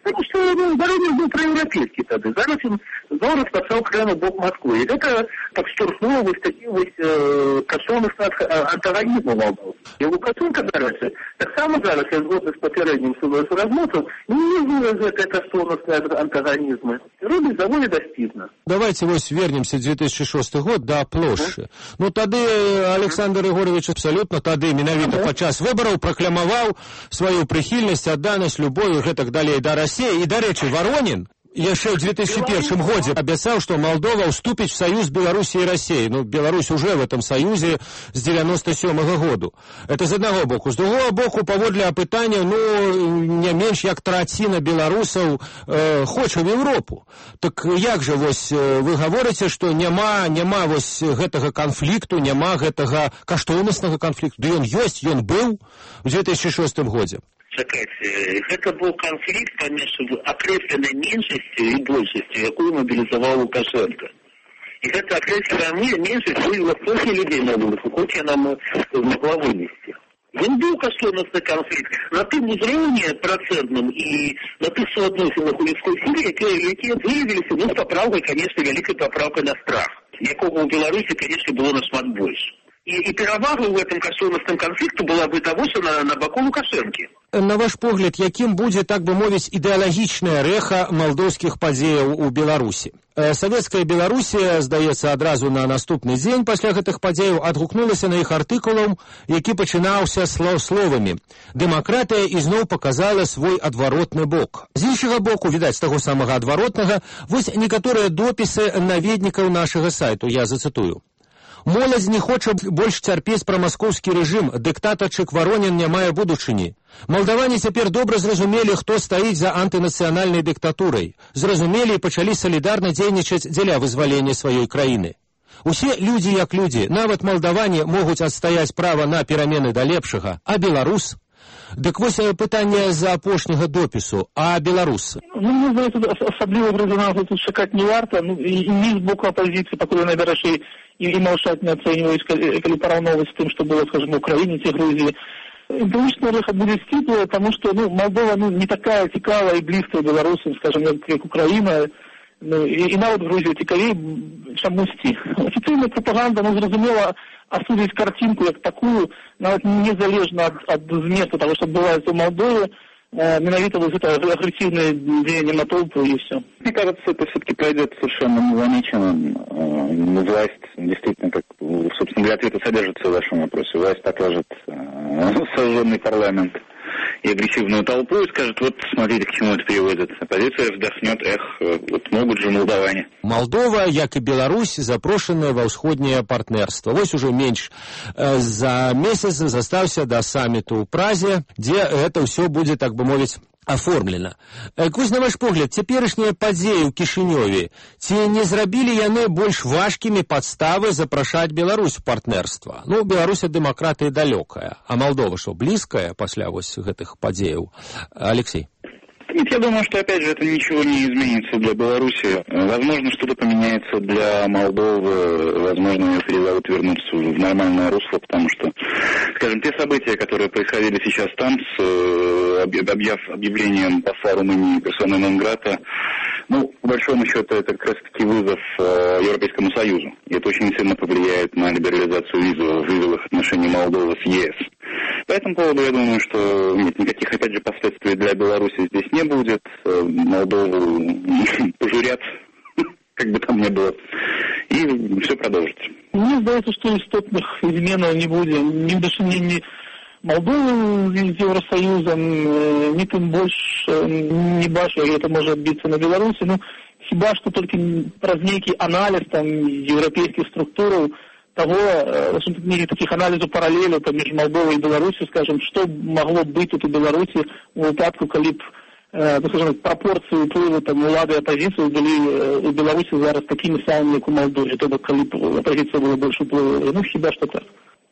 Потому что Воронин был проевропейский тогда. Зараз он здорово стал крайне бок Москвы. И это так штурхнуло вот таким вот кошелностным антагонизмом Молдовы. И Лукашенко зараз, так само зараз, я згоден с попередним размотом, не вывез это кошелностные антагонизмы. Робить довольно достижно. Давайте вось вернемся 2006 год до плошчы. Ну тады Александр Егорович абсолютно тады менавіта падчас выбараў пракламаваў сваю прыхільнасць, адданасць, любоў і гэтак далей да России. И, дарэчы, Воронин еще в 2001 году обещал, что Молдова вступит в союз Беларуси и России. Ну, Беларусь уже в этом союзе с 97 года. Это с одного боку. С другого боку, паводле апытання, ну, не менш як траціна беларусаў хоча в Европу. Так як же вось вы говорите, что няма вось гэтага конфликту, няма гэтага каштоўнаснага конфликту? Да ён ёсць, ён быў в 2006 году. Чакайте, это был конфликт между окрепленной меньшостью и большостью, якую мобилизовал Лукашенко. И эта окрепленная меньшость вывела сотни людей на улицу, хоть она могла вынести. Он был каштоўнасны конфликт на тым узроўні процентным и на тых суадносінах у людской силе, якія выявились, ну, с поправкой, конечно, великой поправкой на страх, якого у Беларуси, конечно, было нашмат больше. И перевага в этом каштоўнасным конфликту была бы того, что на боку Лукашенки. На ваш погляд, якім будзе, так бы мовіць, ідэалагічнае рэха малдоўскіх падзеяў у Беларусі? Савецкая Беларусія, здаецца, адразу на наступны дзень пасля гэтых падзеяў адгукнулася на іх артыкулам, які пачынаўся словамі. Дэмакратыя ізноў паказала свой адваротны бок. З іншага боку, відаць, таго самага адваротнага, вось некаторыя допісы наведнікаў нашага сайту, я зацытую. Моладзь не хоча больш цярпець прамаскоўскі рэжым, дыктатарчык Воронин не мае будучыні. Малдаване цяпер добра зразумелі, хто стаіць за антынацыянальнай дыктатурай. Зразумелі і пачалі салідарна дзейнічаць дзеля вызвалення сваёй краіны. Усе людзі як людзі, нават малдаване могуць адстаяць права на перамены да лепшага, а беларус? Дык вось пытанне з апошняга допісу, а беларусы? Ну, мне здаецца, асаблівага рэзонансу тут чакаць не варта, ну, і не з боку апозіцыі, пакуль найдарашэй и молчать не оцениваясь, коли поравновать с тем, что было, скажем, в Украине, в Грузии. Экономичная рэха будет стиплая, потому что, ну, Молдова, ну, не такая цікавая и близкая белорусам, скажем, как Украина, ну, и нават Грузия цікавей, чем мусти. Официальная пропаганда, ну, зразумела, осудить картинку как такую, нават незалежно от зместу того, что бывает в Молдове, менавіта вот это агрессивное деяние на толпу и все. Мне кажется, это все-таки пройдет совершенно незамеченным. Власть действительно, как, собственно говоря, ответ содержится в вашем вопросе. Власть покажет сожженный парламент и агрессивную толпу и скажет, вот смотрите, к чему это приводит. Оппозиция вздохнет, вот могут же молдаване. Молдова, як и Беларусь, запрошенная во ўсходняе партнерство. Вось уже меньше за месяц застаўся до саммита ў Празе, где это все будет, так бы мовіць, оформлена. Вось на ваш погляд, цяперашнія падзеі ў Кішынёве, ці не зрабілі яны больш важкімі падставы запрашаць Беларусь у партнерства? Ну, Беларусь дэмакратыя далёкая, а Молдова што, блізкая пасля вось гэтых падзеяў? Алексей. Нет, я думаю, что, опять же, это ничего не изменится для Беларуси. Возможно, что-то поменяется для Молдовы, возможно, ее перезовут вернуться в нормальное русло, потому что, скажем, те события, которые происходили сейчас там, с объявлением посла Румынии персоной нон-грата, ну, по большому счету, это как раз-таки вызов Европейскому Союзу. И это очень сильно повлияет на либерализацию визовых отношений Молдовы с ЕС. По этому поводу я думаю, что нет никаких, опять же, последствий для Беларуси здесь не будет. Молдову пожурят, как бы там ни было, и все продолжится. Мне кажется, что истотных изменов не будет. Ни в отношении Молдовы с Евросоюзом, ни тем больше не бачу, это может отбиться на Беларуси. Ну, хіба что только про некий анализ там европейских структур, того, в общем-то, в мире таких анализов параллелей между Молдовой и Беларусью, скажем, что могло быть у Беларуси в выпадку, коли б, скажем, пропорции уплыву там улады и оппозиции были у Беларуси зараз такими самыми, как у Молдовы, то коли б оппозиция была больше уплыва, ну, хіба что так.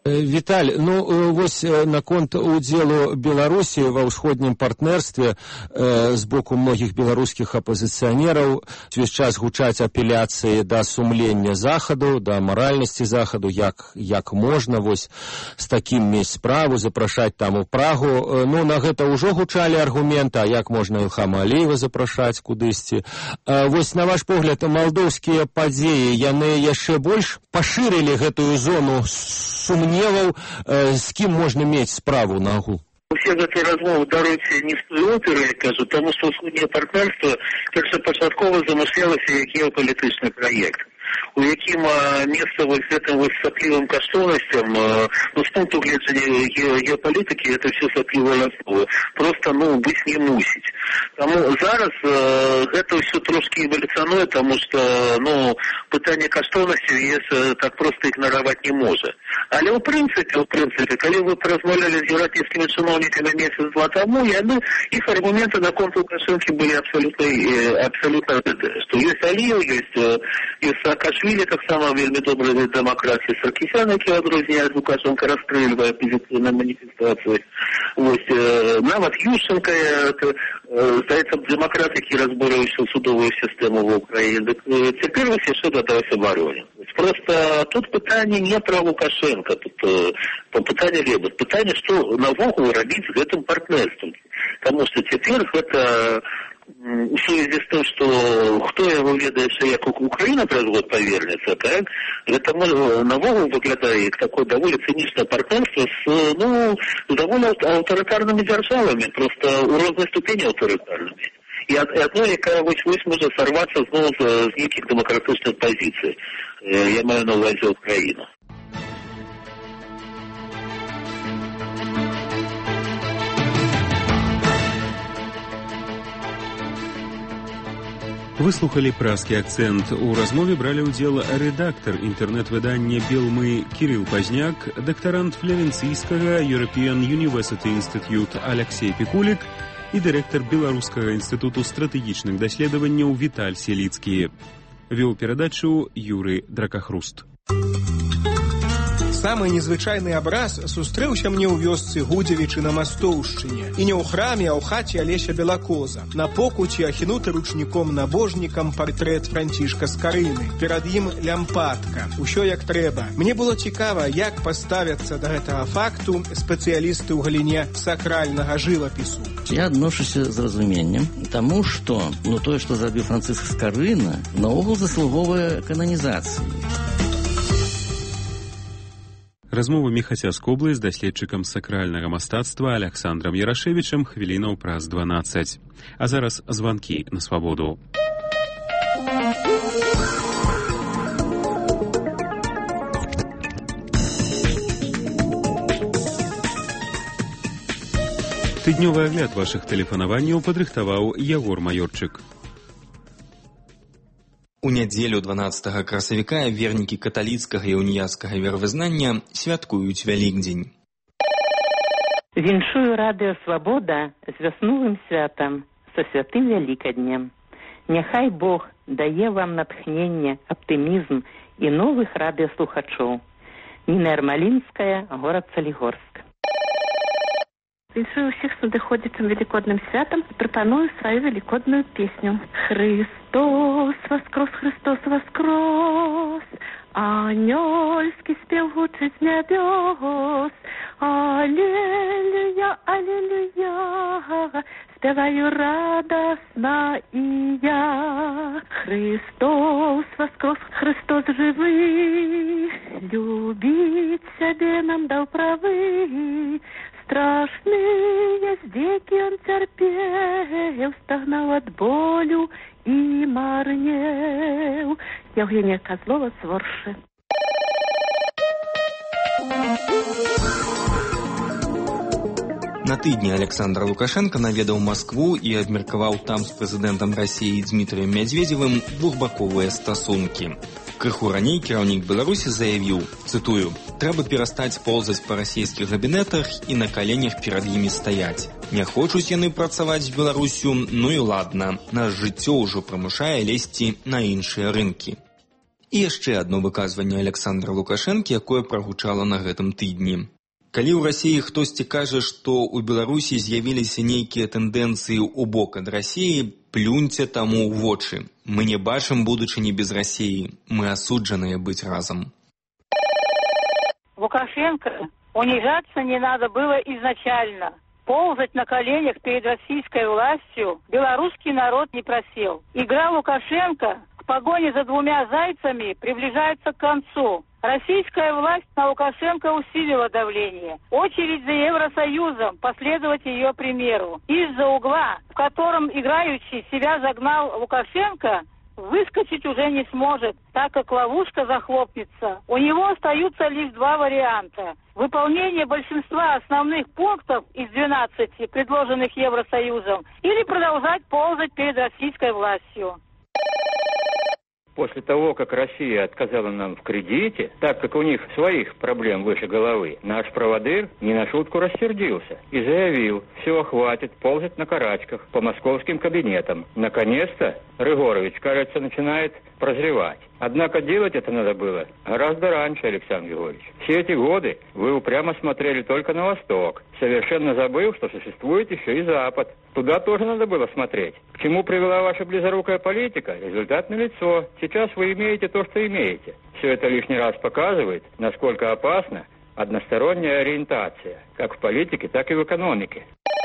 Віталь, ну вось наконт удзелу Беларусі ва ўсходнім партнерстве з боку многіх беларускіх апазіцыянераў увесь час гучаць апеляцыі да сумлення Захаду, да маральнасці Захаду, як можна вось з такім мець справу, запрашаць там у Прагу. Ну, на гэта ўжо гучалі аргументы, а як можна Ілхама Аліева запрашаць кудысьці. Вось, на ваш погляд, малдоўскія падзеі, яны яшчэ больш пашырылі гэтую зону сумневаў, з кім можна мець справу на агул? Усе гэтыя размовы даруйце не з той оперы, я кажу, тому што ўсходняе партнерства першапачаткова замышлялася як геапалітычны праект, у якім месца вось гэтым вось саплівым каштоўнасцям, ну, з пункту гледжання геапалітыкі, это все саплівыя асновы, просто, ну, быць не мусіць. Таму зараз гэта ўсё трошкі эвалюцыянуе, таму што, ну, пытанне каштоўнасцяў ЕС так проста ігнараваць не можа. Але ў прынцыпе, калі вы паразмаўлялі з еўрапейскімі чыноўнікамі месяц-два таму, яны, іх аргументы наконт Лукашэнкі былі абсолютно што ёсць Аліеў, ёсць Саакашвілі, таксама вельмі добры від дэмакратыі, Саркісян, які адрознівае Лукашэнка, расстрэльвае апазіцыйныя маніфестацыі. Вось, нават Ющенка, здаецца, дэмакрат, які разбурыўся ў судовую сістэму в Украіне. Цяпер вось яшчэ дадаўся Варонін. Просто тут пытанне не пра Лукашенко, тут пытанне лепш. Пытанне, што навогул рабіць з гэтым партнерствам. Таму што цяпер гэта у сувязі з тым, што хто яго ведае, што як Украіна праз год павернецца, так? Гэта навогул выглядае як такое даволі цынічнае партнерство з даволі аўтарытарнымі дзяржавамі, проста ў рознай ступені аўтарытарнымі. І адно, якая вось можа сарвацца зноў з нейкіх дэмакратычных пазіцый. Я маю на ўвазе Украіну. Выслухали пражскі акцэнт. У размове бралі ўдзел рэдактар інтэрнэт-выдання «Белмы» Кірыл Пазняк, дактарант Флеренцыйскага European University Institute Алексей Пікулік і дырэктар Беларускага інстытуту стратэгічных даследаванняў Віталь Селіцкі. Вёў перадачу Юры Дракахруст. Самы незвычайны абраз сустрэўся мне ў вёсцы Гудзевічы на Мастоўшчыне. І не ў храме, а ў хаце Алеся Белакоза. На покуці ахінуты ручніком-набожнікам партрэт Францішка Скарыны. Перад ім лямпадка. Усё як трэба. Мне было цікава, як паставяцца да гэтага факту спецыялісты ў галіне сакральнага жывапісу. Я адношуся з разуменнем, таму што тое, што зрабіў Францыск Скарына, наогул заслуговае кананізацыі. Размова Міхася Скоблы з даследчыкам сакральнага мастацтва Александрам Ярашевічам хвілінаў праз 12. А зараз званкі на свабоду. Тыднёвы агляд вашых тэлефанаванняў падрыхтаваў Ягор Маёрчык. У нядзелю 12 красавіка вернікі каталіцкага і уніяцкага веравызнання святкуюць Вялікдзень. Віншую радыё «Свабода» з вясновым святам, са святым Вялікаднем. Няхай Бог дае вам натхненне, аптымізм і новых радыёслухачоў. Ніна Ярмалінская, горад Салігорск. Віншую ўсіх з надыходзячым велікодным святам і прапаную сваю велікодную песню. Христос воскрос, Христос воскрос, анёльскі спеў гучыць з нябёс. Алелюя, алелюя, спяваю радасна і я. Христос воскрос, Христос жывы, любіць сябе нам даў правы. Страшныя здзекі он цярпеў, стагнаў ад болю і марнеў. Евгения Козлова, Своршы. На тыдні Александр Лукашенко наведаў Маскву і абмеркаваў там з прэзідэнтам Расіі Дмітрыем Мядзведзевым двухбаковыя стасункі. Крыху раней кіраўнік Беларусі заявіў, цытую, «Трэба перастаць ползаць па расійскіх габінетах і на каленях перад імі стаяць. Не хочуць яны працаваць з Беларусю, ну і ладна, наш жыццё ўжо прымушае лезці на іншыя рынкі». І яшчэ адно выказванне Александра Лукашэнкі, якое прагучала на гэтым тыдні. Калі ў Расіі хтосьці кажа, што ў Беларусі з'явіліся нейкія тэндэнцыі ў бок ад Расіі, плюньце таму ў вочы. Мы не бачым будучыні без Расіі. Мы асуджаныя быць разам. Лукашенко, унижаться не надо было изначально. Ползать на коленях перед российской властью белорусский народ не просил. Игра Лукашенко в погоне за двумя зайцами приближается к концу. Российская власть на Лукашенко усилила давление. Очередь за Евросоюзом последовать ее примеру. Из-за угла, в котором играющий себя загнал Лукашенко, выскочить уже не сможет, так как ловушка захлопнется. У него остаются лишь два варианта. Выполнение большинства основных пунктов из 12, предложенных Евросоюзом, или продолжать ползать перед российской властью. После того, как Россия отказала нам в кредите, так как у них своих проблем выше головы, наш проводыр не на шутку рассердился и заявил: все, хватит ползать на карачках по московским кабинетам. Наконец-то Рыгорович, кажется, начинает прозревать. Однако делать это надо было гораздо раньше, Александр Григорьевич. Все эти годы вы упрямо смотрели только на восток, совершенно забыв, что существует еще и Запад. Туда тоже надо было смотреть. К чему привела ваша близорукая политика? Результат налицо. Сейчас вы имеете то, что имеете. Все это лишний раз показывает, насколько опасна односторонняя ориентация, как в политике, так и в экономике.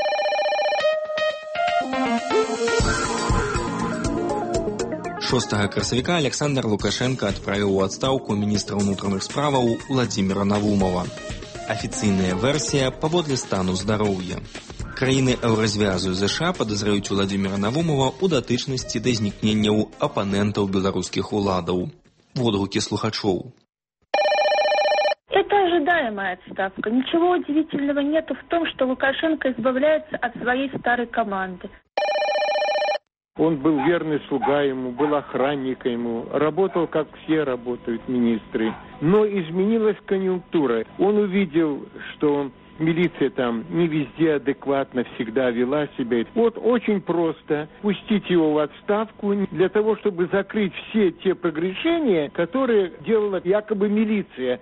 6 красавіка Александр Лукашенко адправіў у адстаўку міністра ўнутраных справаў Владзіміра Навумова. Афіцыйная версія паводле стану здароўя. Краіны Еўразвязу і ЗША падазраюць Владзіміра Навумова ў датычнасці да знікненняў апанентаў беларускіх уладаў. Водгукі слухачоў. Это ожидаемая отставка. Ничего удивительного нету в том, что Лукашенко избавляется от своей старой команды. Он был верный слуга ему, был охранником ему, работал, как все работают министры. Но изменилась конъюнктура. Он увидел, что милиция там не везде адекватно всегда вела себя. Вот очень просто пустить его в отставку для того, чтобы закрыть все те прегрешения, которые делала якобы милиция.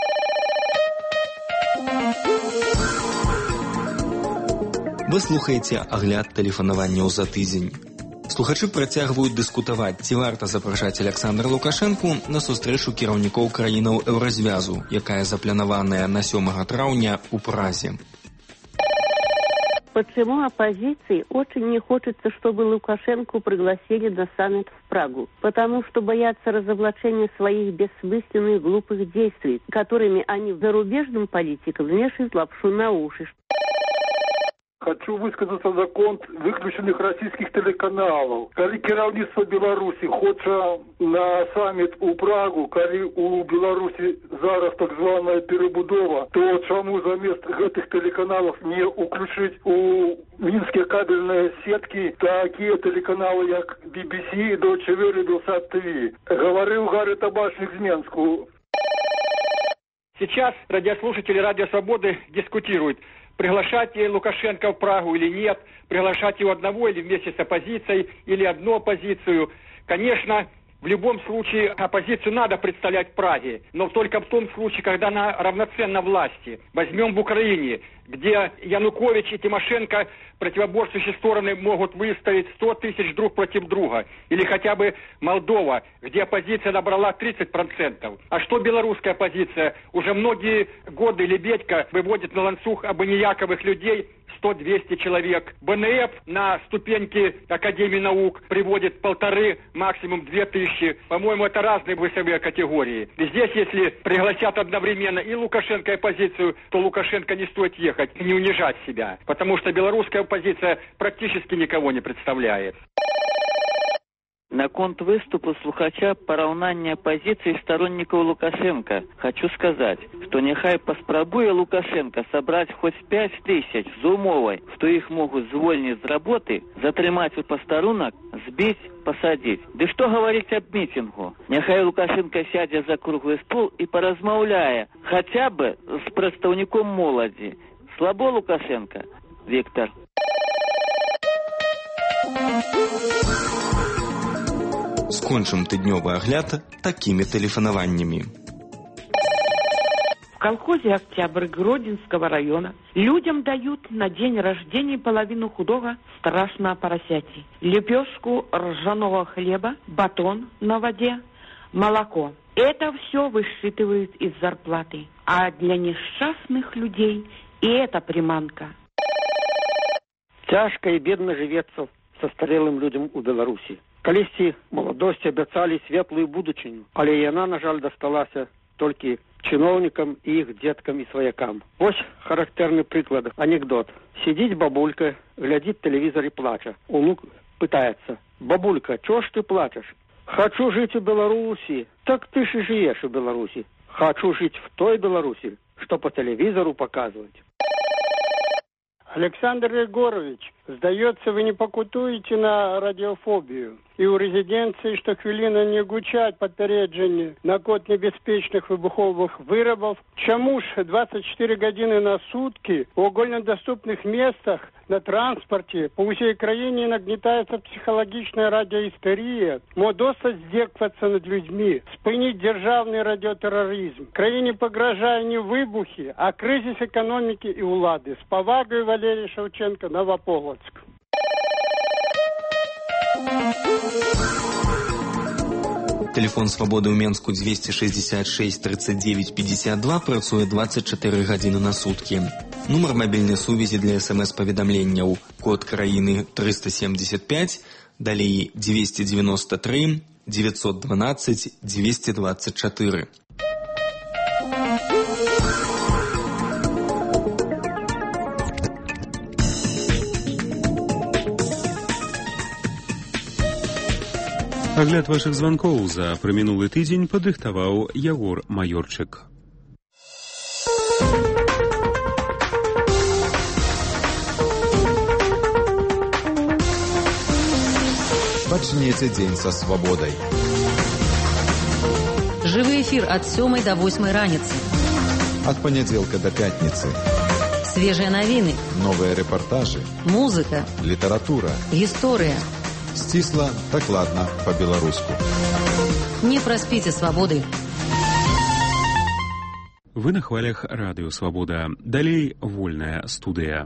Вы слухаеце агляд тэлефанаванняў за тыдзень. Слухачы працягваюць дыскутаваць, ці варта запрашаць Александра Лукашэнку на сустрэчу кіраўнікоў краінаў Еўразвязу, якая запланаваная на 7 траўня ў Празе. Почему оппозиции очень не хочется, чтобы Лукашенко пригласили на саммит в Прагу? Потому что боятся разоблачения своих бессмысленных глупых действий, которыми они зарубежным политикам вешают лапшу на уши. Хочу высказаться за конт выключенных российских телеканалов. Коли кіраўніцтва Беларуси хоча на саммит у Прагу, коли у Беларуси зараз так званая перебудова, то чому замест гэтых телеканалов не уключить у минские кабельные сетки такие телеканалы, как BBC, Deutsche Welle, Белсат ТВ. Говорил Гарри Табачник з Менску. Сейчас радиослушатели Радио Свободы дискутируют, приглашать Лукашенко в Прагу или нет, приглашать его одного или вместе с оппозицией, или одну оппозицию. Конечно, в любом случае оппозицию надо представлять в Праге, но только в том случае, когда она равноценна власти. Возьмем в Украине, где Янукович и Тимошенко, противоборствующие стороны, могут выставить 100 тысяч друг против друга. Или хотя бы Молдова, где оппозиция набрала 30%. А что белорусская оппозиция? Уже многие годы Лебедько выводит на ланцуг абонияковых людей 100-200 человек. БНФ на ступеньки Академии наук приводит 1,5, максимум 2000. По-моему, это разные весовые категории. И здесь, если пригласят одновременно и Лукашенко, и оппозицию, то Лукашенко не стоит ехать и не унижать себя. Потому что белорусская оппозиция практически никого не представляет. На конт выступу слухача параўнання пазіцый сторонников Лукашенко хочу сказать, что нехай паспрабуе Лукашенко собрать хоть 5000 з умовой, что их могут звольнить с работы, затрымать у пастарунок, сбить, посадить. Да что говорить об митингу? Нехай Лукашенко сядзе за круглый стол и поразмаўляе хотя бы с представником молади. Слабо Лукашенко, Виктор. Скончым тыднёвы агляд такими тэлефанаваннямі. В колхозе «Октябрь» Гродненского района людям дают на день рождения половину худого страшного поросяти. Лепешку ржаного хлеба, батон на воде, молоко. Это все высчитывают из зарплаты. А для несчастных людей и это приманка. Тяжко и бедно живется состарелым людям у Беларуси. Калісьці маладосці абяцалі светлую будучыню, але яна, на жаль, дасталася толькі чиновникам и их деткам и своякам. Вот характерный приклад, анекдот. Сидит бабулька, глядит телевизор и плачет. Внук пытается: бабулька, чего ж ты плачешь? Хочу жить в Беларуси. Так ты же живешь в Беларуси. Хочу жить в той Беларуси, что по телевизору показывать. Александр Егорович, сдается, вы не покутуете на радиофобию. І у резиденції щохвилина не гучать попередження на код небезпечных выбуховых виробів. Чому ж 24 години на сутки у огульнодоступных местах на транспорте по всей краине нагнетается психологичная радиоистерия? Мо досить здекваться над людьми, спинить державный радиотерроризм. Краине погрожая не выбухи, а кризис экономики и улады. С повагой, Валерий Шевченко, Новополоцк. Телефон свабоды ў Менску 266 39 52 працуе 24 гадзіны на суткі. Нумар мабільнай сувязі для СМС-паведамленняў: код краіны 375, далей 293 912 224. Агляд вашых званкоў за прамінулы тыдзень падрыхтаваў Ягор Маёрчык. Пачніце дзень са свабодай. Жывы эфір ад 7 до 8 раніцы. Ад панядзелка до пятніцы. Свежыя навіны. Новыя рэпартажы. Музыка. Літаратура. Гісторыя. Сцісла, дакладна, па-беларуску. Не праспіце свабоды. Вы на хвалях радыё «Свабода». Далей вольная студыя.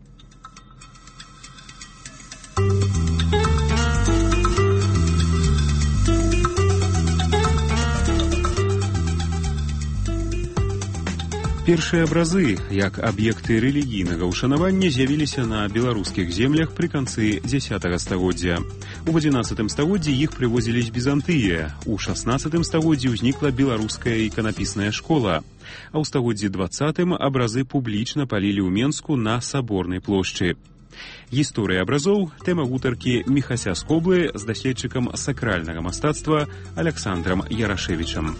Першыя абразы, як аб'екты рэлігійнага ўшанавання, з'явіліся на беларускіх землях пры канцы X стагоддзя. У XI стагоддзі іх прывозілі з Візантыі. У XVI стагоддзі ўзнікла беларуская іканапісная школа. А ў стагоддзі XX абразы публічна палілі ў Менску на Саборнай плошчы. Гісторыя абразоў – тэма гутаркі Міхася Скоблы з даследчыкам сакральнага мастацтва Аляксандрам Ярашевічам.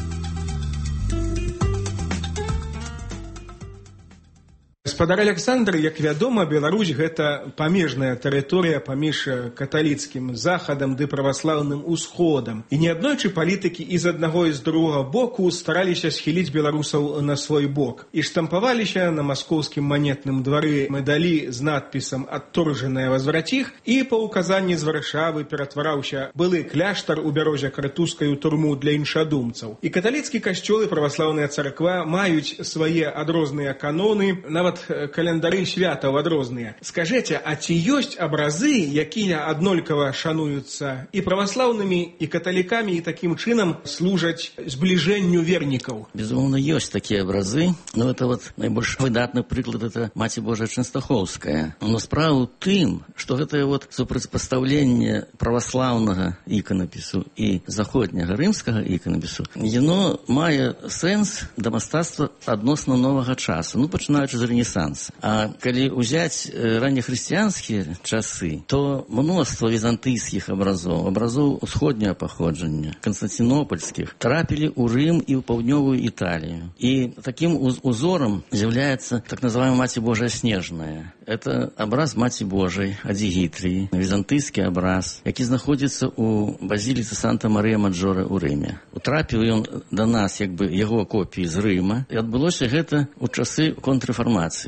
Гаспадар Александр, як вядома, Беларусь гэта памежная тэрыторыя паміж каталіцкім захадам ды праваслаўным усходам. І неаднойчы палітыкі і з аднаго і з другога боку стараліся схіліць беларусаў на свой бок. І штампаваліся на маскоўскім манетным двары медалі з надпісам «Адторжаная возвратіх», і па ўказанні з Варшавы ператвараўся былы кляштар у бярозе Кратускай у турму для іншадумцаў. І каталіцкі касцёл і праваслаўная царква маюць свае адрозныя каноны, нават календары святаў адрозныя. Скажыце, а ці ёсць абразы, якія аднолькава шануюцца і праваслаўнымі, і каталікамі, і такім чынам служаць збліжэнню вернікаў? Безумоўно, ёсць такія абразы, но это вот найбольш выдатны прыклад, это Маці Божая Чэнстахоўская. Но справа ў тым, што гэтае вот супрацьпастаўленне праваслаўнага іканапісу і заходняга рымскага іканапісу, яно мае сэнс да мастацтва адносна новага часу, ну, пачынаючы з Рэнесанса. А калі ўзяць раннехрысціянскія часы, то мноства візантыйскіх абразоў усходняга паходжання, канстантинопольскіх, трапілі ў Рым і ў паўднёвую Італію. І такім узором з'яўляецца так называемая Маці Божая Снежная. Это абраз Маці Божай Адзігітрыі, візантыйскі абраз, які знаходзіцца ў базіліцы Санта-Марыя-Маджора ў Рыме. Утрапіў ён да нас, як бы, яго копіі з Рыма, і адбылося гэта ў часы контррэформацыі.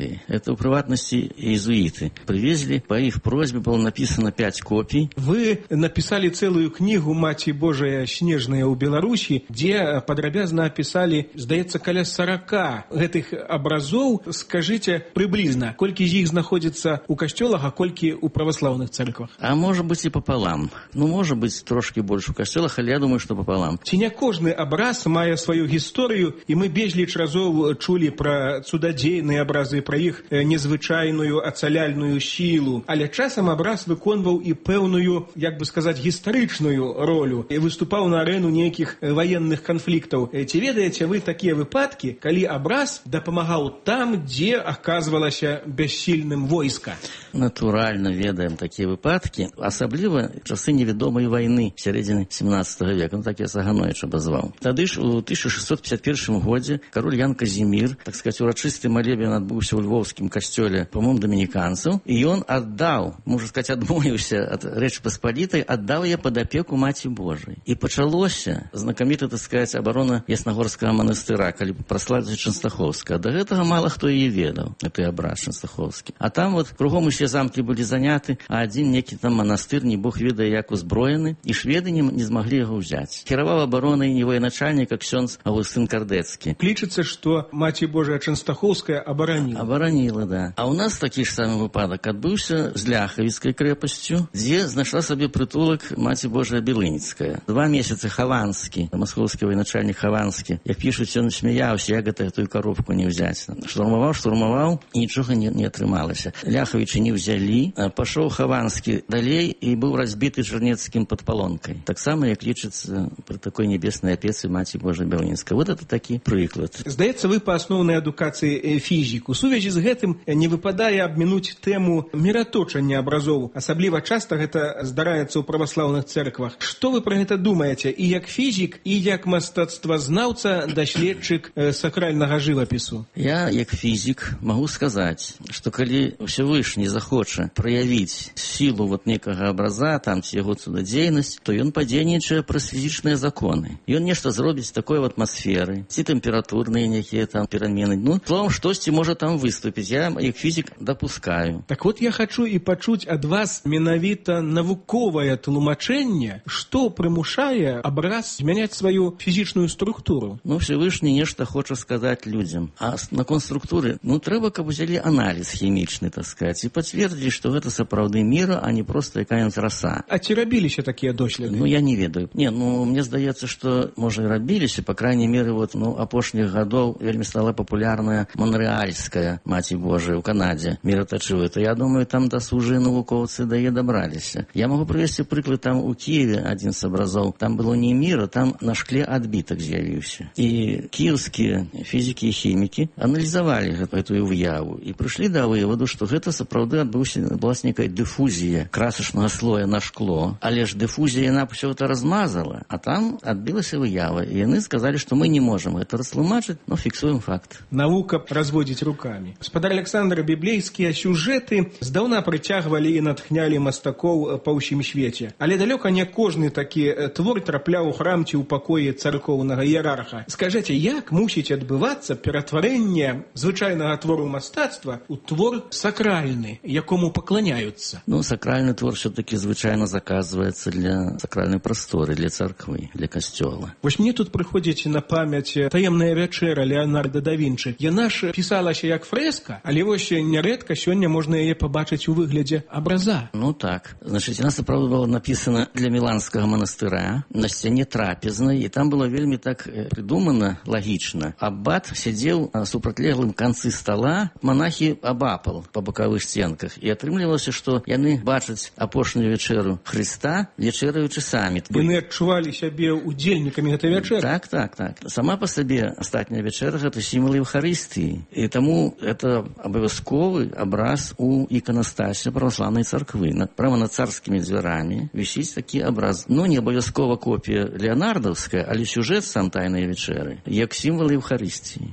святые. Это в приватности иезуиты. Привезли, по их просьбе было написано 5 копий. Вы написали целую книгу «Маці Божая снежная» у Беларуси, где подробязно описали, здаецца, каля 40 гэтых образов. Скажите приблизно, колькі из них находится у костелах, а колькі у православных церквах? А может быть и пополам. Ну, может быть, трошки больше у костелах, але я думаю, что пополам. Ці не кожны образ мае свою гісторыю, і мы безліч разоў чулі пра цудадзейныя абразы, пра іх незвычайную ацаляльную сілу. Але часам абраз выконваў і пэўную, як бы сказаць, гістарычную ролю і выступаў на арэну нейкіх ваенных канфліктаў. Ці ведаеце вы такія выпадкі, калі абраз дапамагаў там, дзе аказвалася бяссільным войска? Натуральна ведаем такія выпадкі, асабліва часы невядомай вайны сярэдзіны 17 века. Ну, так я Саганович абазваў. Тады ж у 1651 годзе кароль Ян Казімір, так сказать, урачысты малебен адбыўся ў львоўскім касцёле, по-моему, дамініканцаў, і ён аддаў, можна сказаць, адмовіўся ад Рэчы Паспалітай, аддаў яе пад апеку Маці Божай. І пачалося знакаміта, так сказать, абарона Яснагорскага манастыра, калі праславіць Чэнстахоўскага. Да гэтага мала хто яе ведаў, гэты абраз чэнстахоўскі. А там вот кругом усе замкі былі заняты, а адзін некі там манастыр, не бог ведае як узброены, і шведы не змаглі яго ўзяць. Кіраваў абаронай не военачальнік, а ксёндз Аўгустын Кардецкі. Лічыцца, што Маці Божая Чэнстахоўская абараніла. Абараніла, да. А ў нас такі ж самы выпадак адбыўся з Ляхавіцкай крэпасцю, дзе знайшла сабе прытулак Маці Божая Белыніцкая. 2 месяцы Хаванскі, маскоўскі военачальнік Хаванскі, як пішуць, ён смяяўся, як гэтую коробку не ўзяць. Штурмаваў, і нічога не атрымалася. Ляхавічы не ўзялі, пашоў Хаванскі далей і быў разбіты Чарнецкім падпалонкай. Таксама, як лічыцца пры такой небеснай апецы Маці Божай Белыніцкай. Вот это такі прыклад. Здаецца, вы па асноўнай адукацыі фізік. У сувязі з гэтым не выпадае абмінуць тэму міраточання абразоў. Асабліва часта гэта здараецца ў праваслаўных церквах. Што вы пра гэта думаеце? І як фізік, і як мастацтвазнаўца, даследчык сакральнага жывапісу? Я, як фізік, магу сказаць, што калі Всевышні захоча праявіць сілу вот некага абраза, там ці яго цудадзейнасць, то ён падзейнічае праз фізічныя законы. Ён нешта зробіць такой в атмасферы, ці тэмпературныя некія там перамены. Ну, словом, штосьці можа там выступіць. Я, як фізік, дапускаю. Так вот, я хачу і пачуць ад вас менавіта навуковае тлумачэнне, што прымушае абраз змяняць сваю фізічную структуру. Ну, Всевышні нешта хоча сказаць людзям. А наконт структуры, ну, трэба, каб узялі аналіз хімічны, так сказаць, і пацвердзілі, што гэта сапраўды міра, а не проста якая-нибудь раса. А ці рабіліся такія доследы? Ну, я не ведаю. Не, ну, мне здаецца, што, можа, і рабіліся, па крайней меры, вот, ну, апошніх гадоў вельмі стала папулярная монрэальская Маці Божая ў Канадзе, міратачывая. То я думаю, там дасужыя навукоўцы да яе дабраліся. Я магу прывесці прыклад, там у Киеве адзін з абразоў, там было не міра, там на шкле адбітак з'явіўся. І кіеўскія фізікі і хімікі аналізавалі гэтую выяву і прыйшлі да вываду, што гэта сапраўды была некая дыфузія красачнага слоя на шкло, але ж дыфузія яна ўсё гэта размазала, а там адбілася выява, і яны сказалі, што мы не можам гэта растлумачыць, но фіксуем факт. Навука разводзіць рукамі. Спадар Александр, біблейскія сюжэты здаўна прыцягвалі і натхнялі мастакоў па ўсім свеце. Але далёка не кожны такі твор трапляў у храм ці ў пакоі царкоўнага іерарха. Скажыце, як мусіць адбывацца ператварэнне звычайнага твору мастацтва ў твор сакральны, якому пакланяюцца? Ну, сакральны твор все-таки звычайна заказваецца для сакральнай прасторы, для царквы, для касцёла. Вось мне тут прыходзіць на памяць таемная вячэра Леонардо да Вінчы. Яна ж пісалася як фрэска, але вось нярэдка сёння можна яе пабачыць у выглядзе абраза. Ну так. Значыць, яна сапраўды была напісана для Міланскага манастыра на сцяне трапезнай, і там было вельмі так прыдумана лагічна. Аббат сядзеў на супрацьлеглым канцы стала, монахі абапал па бакавых сценках, і атрымлівалася, што яны бачаць апошнюю вячэру Хрыста, вячэраючы самі. Яны адчувалі сябе удзельнікамі гэтай вячэры. Так. Сама па сабе астатняя вячэра — гэта сімвал Еўхарыстыі. І таму это абавязковы абраз у іканастасе праваслаўнай царквы. Прямо над царскімі дзвярамі вісіць такі абраз. Ну, не абавязкова копія леонардаўская, але сюжэт сам тайнай вячэры як сімвал Еўхарыстыі.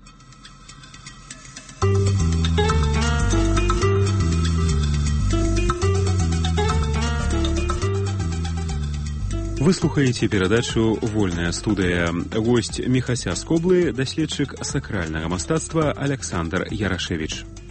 Вы слухаеце перадачу «Вольная студыя». Госць Міхася з Коблы, даследчык сакральнага мастацтва Александр Ярашевіч.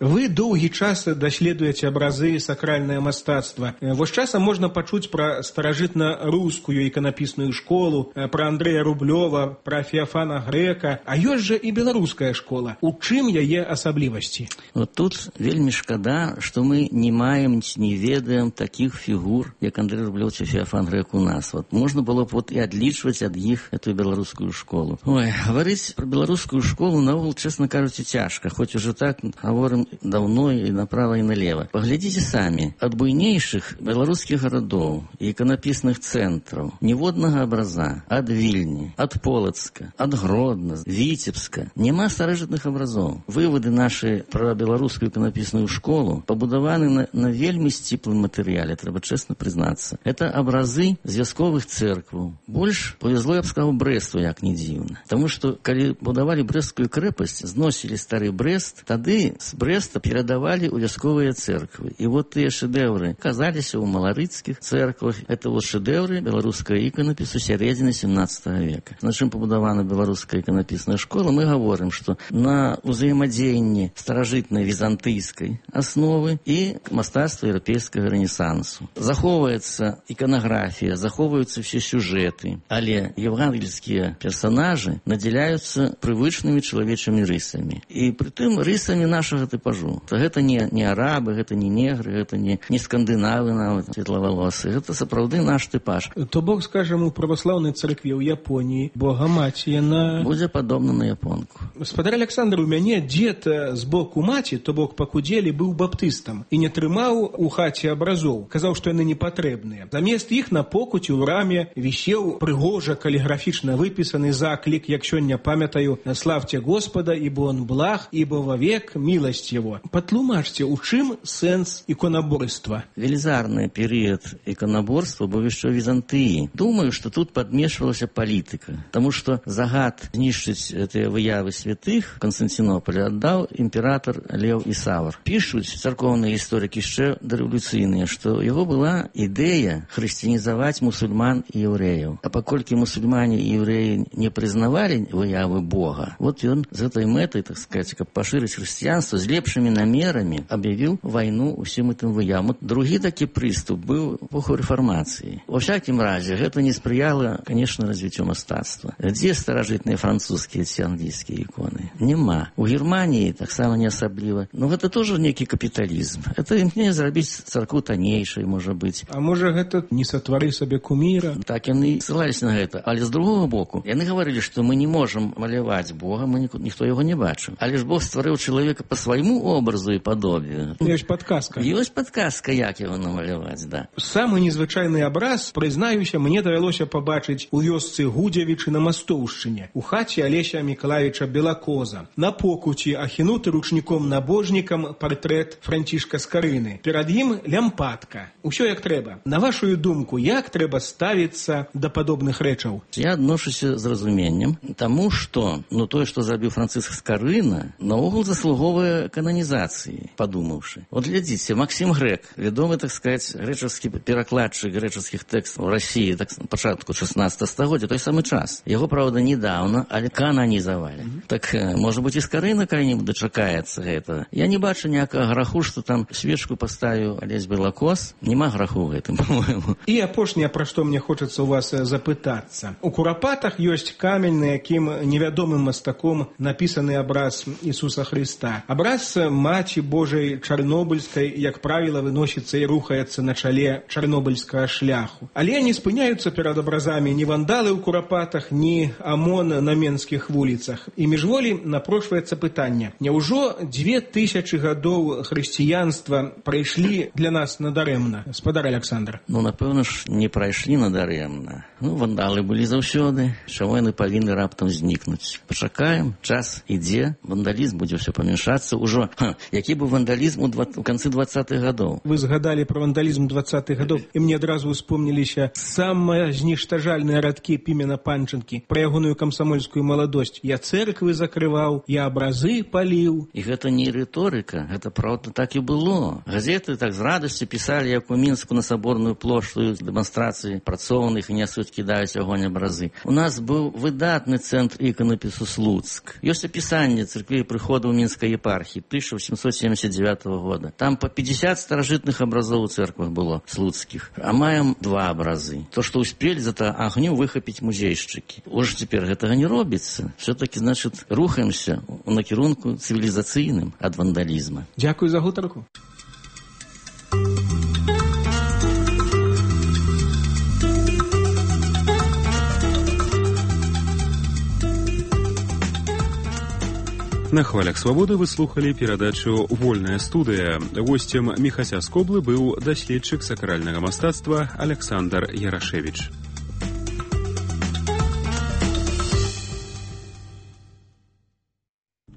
Вы доўгі час даследуеце абразы сакральнае мастацтва. Вось часам можна пачуць пра старажытна-рускую іканапісную школу, пра Андрэя Рублёва, пра Феафана Грэка, а ёсць жа і беларуская школа. У чым яе асаблівасці? Вот тут вельмі шкада, што мы не маем, не ведаем такіх фігур, як Андрэй Рублёў ці Феафан Грэк у нас. Вот можна было б вот і адлічваць ад іх эту беларускую школу. Ой, гаварыць пра беларускую школу наогул, честно кажучи, цяжка, хоць уже так говорим давно и направо и налево. Поглядите сами, от буйнейших белорусских городов и иконописных центров, ніводнага образа, от Вильни, от Полоцка, от Гродно, Витебска, нема старажытных образов. Выводы наши про белорусскую иконописную школу побудованы на вельмі сціплым материале, треба честно признаться. Это образы звязковых церкваў. Больш повезло, я б сказал, Бресту, як не дзіўна. Потому что, калі будовали Брестскую крепость, зносили старый Брест, тады с Бреста передавали у вясковыя церквы. И вот тыя шедевры оказались у маларыцких церквах. Это вот шедевры белорусского иконопису сярэдзіны 17 века. На чым побудована белорусская иконописная школа, мы говорим, что на узаемодзеянні старажытнай византыйской основы и мастацтва европейского ренессансу. Захоўваецца иконография, захоўваюцца все сюжеты, але евангельские персонажи наделяются привычными человечими рысами. И при тым рысами нашего типажу. Гэта не арабы, гэта не негры, гэта не скандинавы нават светлавалосы. Гэта сапраўды наш типаж. То бок, скажем, у православной церкве ў Японии Бога маці, яна... Будзе падобна на японку. Спадар Александр, у мяне дзед з боку маці, то бок пакудзелі, быў баптыстам і не трымаў у хаце абразоў. Казаў, што яны не патрэбныя. Замест іх на покуці ў раме вісеў прыгожа каліграфічна выпісаны заклік, як сёння памятаю, «Славьте Господа, ибо Он благ, ибо вовек милость Его». Патлумачце, у чым сэнс иконоборства? Велізарны период иконоборства быў яшчэ ў Візантыі. Думаю, што тут падмешвалася палітыка, таму што загад знішчыць гэтыя выявы святых Константинополя аддаў імператор Леў Ісавр. Пішуць царкоўныя гісторыкі яшчэ дарэвалюцыйныя, што у яго была ідэя хрысціянізаваць мусульман і яўрэяў. А паколькі мусульмане і яўрэі не прызнавалі выявы Бога, вот ён з этой мэтай, так сказать, каб пашырыць хрысціянства, з лепшымі намерамі аб'явіў вайну усім гэтым выявам. Другі такі прыступ быў в эпоху рэфармацыі. Во всякім разе, гэта не спрыяла, конечно, развіццю мастацтва. Дзе старажытныя французскія ці англійскія іконы? Нема. У Германії таксама не асабліва. Но гэта тоже некі капіталізм. Это імкненне зрабіць царкву таннейшай, можа быць. А можа гэта не сатвары сабе куміра? Так яны ссылались на гэта. Але з другого боку, яны гаварылі, што мы не можам маляваць Бога, ніхто яго не бачыў. Але ж Бог стварыў чалавека по свайму образу і падобію. Ёсць падказка. Ёсць падказка, як яго намаляваць, да. Самы незвычайны абраз, прызнаюся, мне давялося пабачыць у вёсцы Гудзевічы на Мастоўшчыне, у хаце Алеся Мікалавіча Белакоза. На покуці, ахінуты ручніком-набожнікам, партрэт Францішка Скарыны. Перад ім лямпадка. Усё як трэба. На вашу думку, як трэба ставіцца да падобных рэчаў? Я адношуся з разуменнем, таму што, тое, што зрабіў Францыск Скарына, наогул заслуговае кананізацыі, падумаўшы. Вот глядзіце, Максим Грэк, вядомы, так сказать, грэчаскі перакладчык грэчаскіх тэкстаў Расіі, так, пачатку 16 стагоддзя, той самы час. Яго, правда, недавно, але кананізавалі. Так, можа быць, і Скарына калі-небудзь дачакаецца гэта. Я не бачу ніякага граху, што там свечку паставіў Алесь Белакоз. Нема граху ў гэтым, по-моему. І апошняе, пра што мне хочацца ў вас запытацца. У Курапатах ёсць камень, на якім невядомым мастаком напісаны абраз Ісуса Хрыста. Абраз Маці Божай Чарнобыльскай, як правіла, выносіцца і рухаецца на чале чарнобыльскага шляху. Але не спыняюцца перад абразамі ні вандалы ў Курапатах, ні АМОН на менскіх вуліцах. І міжволі напрошваецца пытанне. Няўжо 2000 гадоў хрысціянства прайшлі для нас надарэмна? Спадар Александр. Напэўна ж, не прайшлі надарэмна. Вандалы былі заўсёды. Чаму яны павінны раптам знікнуць? Пачакаем, час ідзе, вандалізм будзе ўсё памяншацца. Ужо, які быў вандалізм у канцы 20-х гадоў? Вы згадалі про вандалізм 20-х гадоў, і мне адразу успомніліся самыя зніштажальныя радкі Пімена Панчынкі пра ягоную камсамольскую маладосць. Я церквы закрываў, я абразы паліў. І гэта не рыторыка, гэта правда так і было. Газеты так з радасцю пісалі, як у Мінску на Саборную плошчу дэманстрацыі працоўных і нясуць, кідаюць агонь абразы. У нас быў выдатны цэнтр іканапісу Слуцк. Ёсць апісанне церквей прыходаў Мінскай епархіі. 1879 года. Там по 50 старожитных образов у церквах было слуцких. А маем 2 образы. То, что успели за это огню выхопить музейщики. Уже теперь этого не робится. Все-таки, значит, рухаемся у накірунку цивилизацийным от вандализма. Дякую за гутарку. На хвалях свабоды вы слухали перадачу «Вольная студыя». Гостем Міхася з Коблы быў даследчык сакральнага мастацтва Александр Ярашевич.